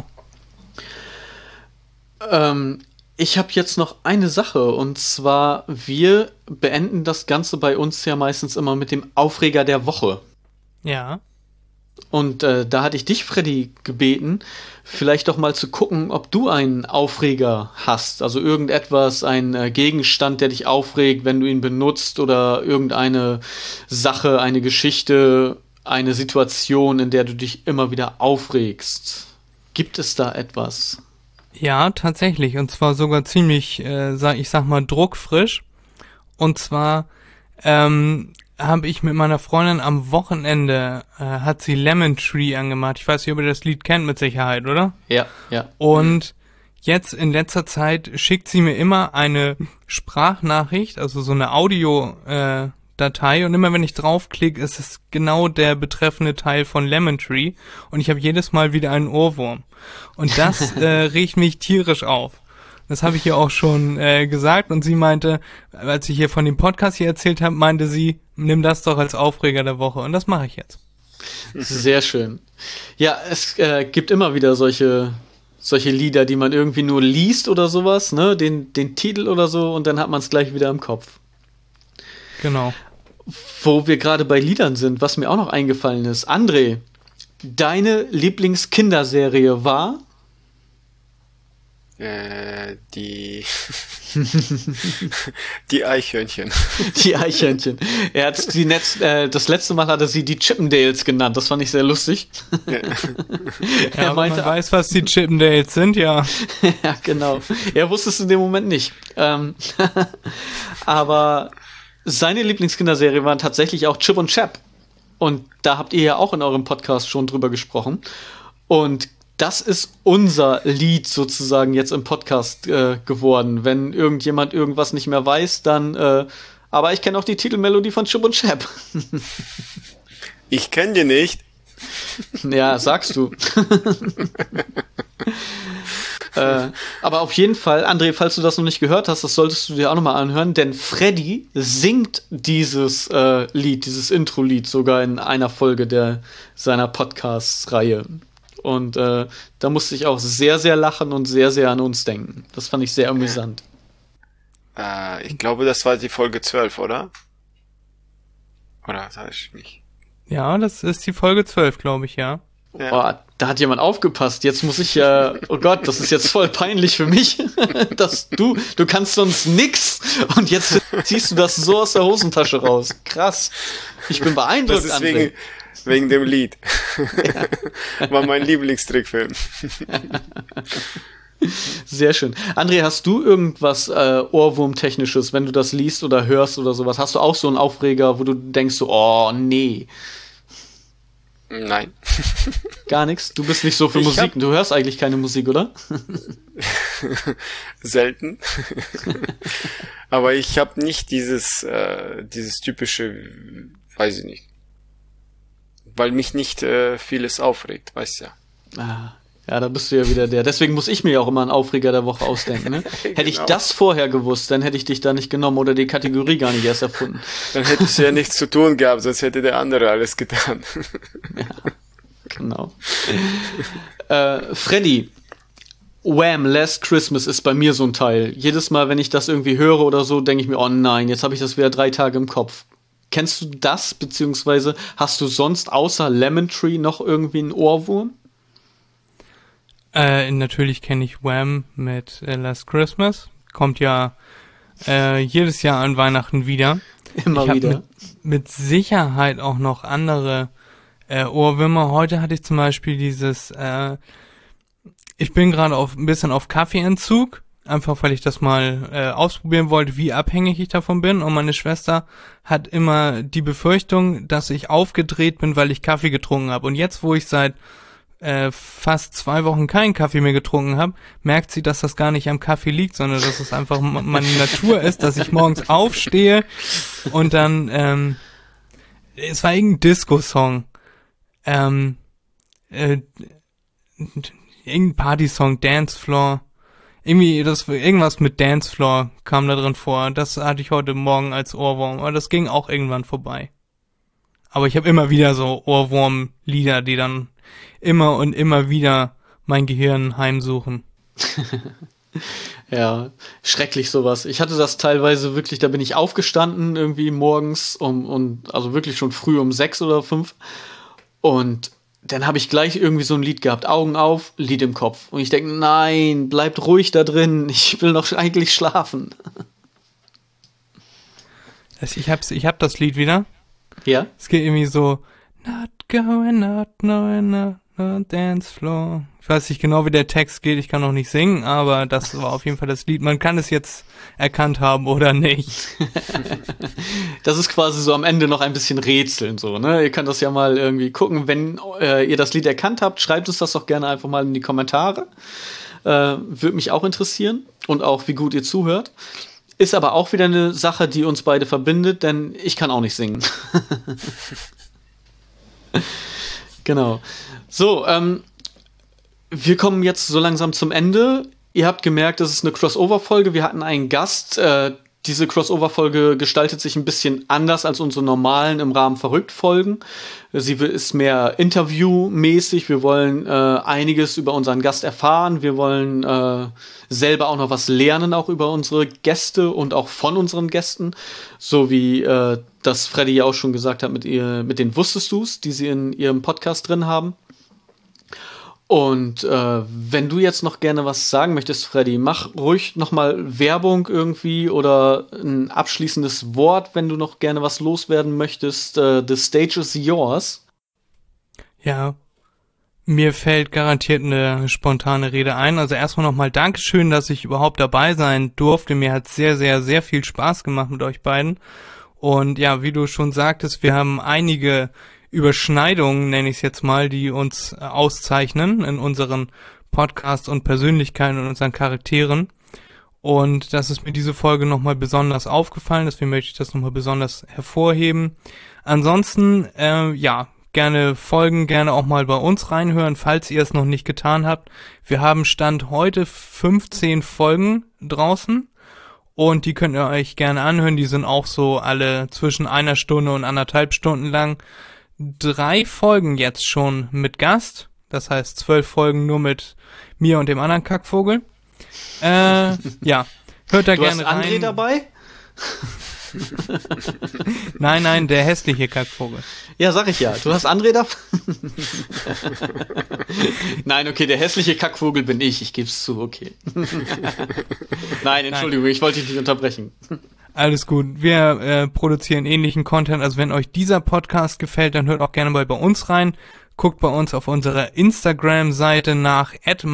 A: Ich habe jetzt noch eine Sache und zwar, wir beenden das Ganze bei uns ja meistens immer mit dem Aufreger der Woche.
D: Ja.
A: Und da hatte ich dich, Freddy, gebeten, vielleicht doch mal zu gucken, ob du einen Aufreger hast. Also irgendetwas, ein Gegenstand, der dich aufregt, wenn du ihn benutzt oder irgendeine Sache, eine Geschichte, eine Situation, in der du dich immer wieder aufregst. Gibt es da etwas?
D: Ja, tatsächlich. Und zwar sogar ziemlich, ich sag mal, druckfrisch. Und zwar habe ich mit meiner Freundin am Wochenende, hat sie Lemon Tree angemacht. Ich weiß nicht, ob ihr das Lied kennt, mit Sicherheit, oder?
A: Ja, ja.
D: Und jetzt in letzter Zeit schickt sie mir immer eine Sprachnachricht, also so eine Audio-Datei. Und immer wenn ich draufklicke, ist es genau der betreffende Teil von Lemon Tree. Und ich habe jedes Mal wieder einen Ohrwurm. Und das regt mich tierisch auf. Das habe ich ihr auch schon gesagt und sie meinte, als ich hier von dem Podcast hier erzählt habe, meinte sie, nimm das doch als Aufreger der Woche und das mache ich jetzt.
A: Sehr schön. Ja, es gibt immer wieder solche Lieder, die man irgendwie nur liest oder sowas, ne, den Titel oder so und dann hat man es gleich wieder im Kopf.
D: Genau.
A: Wo wir gerade bei Liedern sind, was mir auch noch eingefallen ist, André, deine Lieblingskinderserie war?
C: Die Eichhörnchen.
A: Die Eichhörnchen. Er hat das letzte Mal hat er sie die Chippendales genannt. Das fand ich sehr lustig.
D: Ja, er meinte, man weiß, was die Chippendales sind, ja.
A: Ja, genau. Er wusste es in dem Moment nicht. Aber seine Lieblingskinderserie waren tatsächlich auch Chip und Chap. Und da habt ihr ja auch in eurem Podcast schon drüber gesprochen. Und das ist unser Lied sozusagen jetzt im Podcast geworden. Wenn irgendjemand irgendwas nicht mehr weiß, dann aber ich kenne auch die Titelmelodie von Chip und Chap.
C: Ich kenne die nicht.
A: Ja, sagst du. Aber auf jeden Fall, André, falls du das noch nicht gehört hast, das solltest du dir auch nochmal anhören, denn Freddy singt dieses Lied, dieses Intro-Lied sogar in einer Folge seiner Podcast-Reihe. Und da musste ich auch sehr, sehr lachen und sehr, sehr an uns denken. Das fand ich sehr amüsant.
C: Ich glaube, das war die Folge 12, oder? Oder sag ich nicht?
D: Ja, das ist die Folge 12, glaube ich, ja.
A: Ja. Oh, da hat jemand aufgepasst. Jetzt muss ich ja, oh Gott, das ist jetzt voll peinlich für mich, dass du kannst sonst nix und jetzt ziehst du das so aus der Hosentasche raus. Krass. Ich bin beeindruckt,
C: das ist wegen dem Lied. Ja. War mein Lieblingstrickfilm.
A: Sehr schön. André, hast du irgendwas Ohrwurmtechnisches, wenn du das liest oder hörst oder sowas? Hast du auch so einen Aufreger, wo du denkst so, oh nee.
C: Nein.
A: Gar nichts? Du bist nicht so für Musik. Du hörst eigentlich keine Musik, oder?
C: Selten. Aber ich habe nicht dieses typische, weiß ich nicht. Weil mich nicht vieles aufregt, weißt ja.
A: Ja, da bist du ja wieder der. Deswegen muss ich mir ja auch immer einen Aufreger der Woche ausdenken. Ne? Genau. Hätte ich das vorher gewusst, dann hätte ich dich da nicht genommen oder die Kategorie gar nicht erst erfunden.
C: Dann hättest du ja nichts zu tun gehabt, sonst hätte der andere alles getan.
A: Ja, genau. Freddy, Wham! Last Christmas ist bei mir so ein Teil. Jedes Mal, wenn ich das irgendwie höre oder so, denke ich mir, oh nein, jetzt habe ich das wieder 3 Tage im Kopf. Kennst du das, beziehungsweise hast du sonst außer Lemon Tree noch irgendwie einen Ohrwurm?
D: Natürlich kenne ich Wham! Mit Last Christmas. Kommt ja jedes Jahr an Weihnachten wieder.
A: Immer wieder.
D: Mit Sicherheit auch noch andere Ohrwürmer. Heute hatte ich zum Beispiel dieses ich bin gerade ein bisschen auf Kaffeeentzug. Einfach, weil ich das mal ausprobieren wollte, wie abhängig ich davon bin. Und meine Schwester hat immer die Befürchtung, dass ich aufgedreht bin, weil ich Kaffee getrunken habe. Und jetzt, wo ich seit fast 2 Wochen keinen Kaffee mehr getrunken habe, merkt sie, dass das gar nicht am Kaffee liegt, sondern dass es einfach meine Natur ist, dass ich morgens aufstehe und dann, es war irgendein Disco-Song, irgendein Party-Song, Dancefloor, irgendwas mit Dancefloor kam da drin vor. Das hatte ich heute Morgen als Ohrwurm, aber das ging auch irgendwann vorbei. Aber ich habe immer wieder so Ohrwurm-Lieder, die dann immer und immer wieder mein Gehirn heimsuchen.
A: Ja, schrecklich sowas. Ich hatte das teilweise wirklich, da bin ich aufgestanden irgendwie morgens also wirklich schon früh um 6 oder 5 und dann habe ich gleich irgendwie so ein Lied gehabt, Augen auf, Lied im Kopf. Und ich denke, nein, bleibt ruhig da drin, ich will doch eigentlich schlafen.
D: Ich hab das Lied wieder.
A: Ja?
D: Es geht irgendwie so, not going out, no dance floor. Ich weiß nicht genau, wie der Text geht, ich kann noch nicht singen, aber das war auf jeden Fall das Lied. Man kann es jetzt erkannt haben oder nicht.
A: Das ist quasi so am Ende noch ein bisschen rätseln, so, ne? Ihr könnt das ja mal irgendwie gucken. Wenn ihr das Lied erkannt habt, schreibt uns das doch gerne einfach mal in die Kommentare. Würde mich auch interessieren und auch, wie gut ihr zuhört. Ist aber auch wieder eine Sache, die uns beide verbindet, denn ich kann auch nicht singen. Genau. So, wir kommen jetzt so langsam zum Ende. Ihr habt gemerkt, das ist eine Crossover-Folge. Wir hatten einen Gast. Diese Crossover-Folge gestaltet sich ein bisschen anders als unsere normalen im Rahmen Verrückt-Folgen. Sie ist mehr interviewmäßig. Wir wollen einiges über unseren Gast erfahren. Wir wollen selber auch noch was lernen, auch über unsere Gäste und auch von unseren Gästen. So wie das Freddy ja auch schon gesagt hat mit den Wusstest Du's, die sie in ihrem Podcast drin haben. Und wenn du jetzt noch gerne was sagen möchtest, Freddy, mach ruhig nochmal Werbung irgendwie oder ein abschließendes Wort, wenn du noch gerne was loswerden möchtest. The stage is yours.
D: Ja, mir fällt garantiert eine spontane Rede ein. Also erstmal nochmal Dankeschön, dass ich überhaupt dabei sein durfte. Mir hat sehr, sehr, sehr viel Spaß gemacht mit euch beiden. Und ja, wie du schon sagtest, wir haben einige Überschneidungen, nenne ich es jetzt mal, die uns auszeichnen in unseren Podcasts und Persönlichkeiten und unseren Charakteren. Und das ist mir diese Folge nochmal besonders aufgefallen, deswegen möchte ich das nochmal besonders hervorheben. Ansonsten, gerne folgen, gerne auch mal bei uns reinhören, falls ihr es noch nicht getan habt. Wir haben Stand heute 15 Folgen draußen. Und die könnt ihr euch gerne anhören, die sind auch so alle zwischen 1 Stunde und 1,5 Stunden lang. 3 Folgen jetzt schon mit Gast, das heißt 12 Folgen nur mit mir und dem anderen Kackvogel. Ja, hört da gerne rein.
A: Du hast André dabei?
D: Nein, der hässliche Kackvogel.
A: Ja, sag ich ja. Du hast André da? Nein, okay, der hässliche Kackvogel bin ich geb's zu, okay. Nein, Entschuldigung, ich wollte dich nicht unterbrechen.
D: Alles gut. Wir produzieren ähnlichen Content. Also wenn euch dieser Podcast gefällt, dann hört auch gerne mal bei uns rein. Guckt bei uns auf unserer Instagram-Seite nach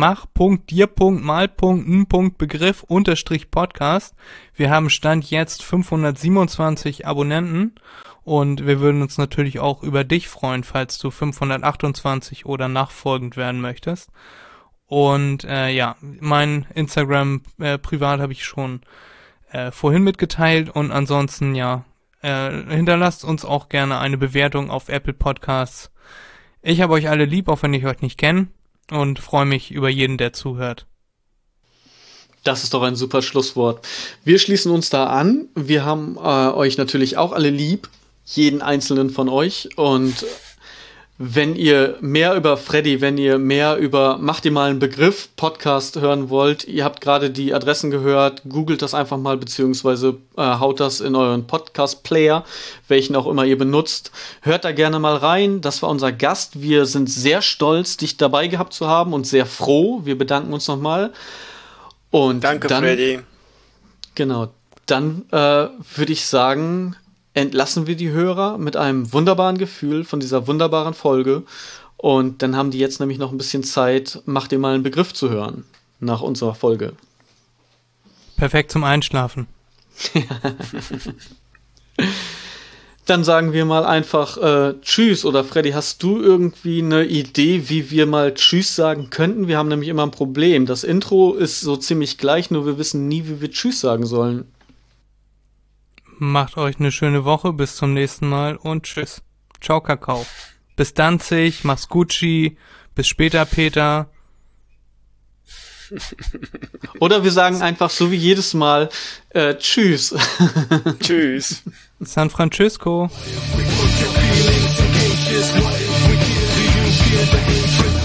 D: @mach.dir.mal.n.begriff_podcast. Wir haben Stand jetzt 527 Abonnenten und wir würden uns natürlich auch über dich freuen, falls du 528 oder nachfolgend werden möchtest. Und mein Instagram privat habe ich schon vorhin mitgeteilt und ansonsten hinterlasst uns auch gerne eine Bewertung auf Apple Podcasts. Ich habe euch alle lieb, auch wenn ich euch nicht kenne, und freue mich über jeden, der zuhört.
A: Das ist doch ein super Schlusswort. Wir schließen uns da an. Wir haben euch natürlich auch alle lieb, jeden einzelnen von euch. Und wenn ihr mehr über Freddy, wenn ihr mehr über Mach dir mal einen Begriff Podcast hören wollt, ihr habt gerade die Adressen gehört, googelt das einfach mal, beziehungsweise haut das in euren Podcast-Player, welchen auch immer ihr benutzt. Hört da gerne mal rein. Das war unser Gast. Wir sind sehr stolz, dich dabei gehabt zu haben und sehr froh. Wir bedanken uns nochmal. Und
C: danke, Freddy.
A: Genau. Dann würde ich sagen, entlassen wir die Hörer mit einem wunderbaren Gefühl von dieser wunderbaren Folge. Und dann haben die jetzt nämlich noch ein bisschen Zeit, Mach dir mal einen Begriff zu hören nach unserer Folge.
D: Perfekt zum Einschlafen.
A: Dann sagen wir mal einfach Tschüss. Oder Freddy, hast du irgendwie eine Idee, wie wir mal Tschüss sagen könnten? Wir haben nämlich immer ein Problem. Das Intro ist so ziemlich gleich, nur wir wissen nie, wie wir Tschüss sagen sollen.
D: Macht euch eine schöne Woche, bis zum nächsten Mal und tschüss. Ciao, Kakao. Bis Danzig, mach's Gucci, bis später, Peter.
A: Oder wir sagen einfach so wie jedes Mal Tschüss.
C: Tschüss.
D: San Francisco.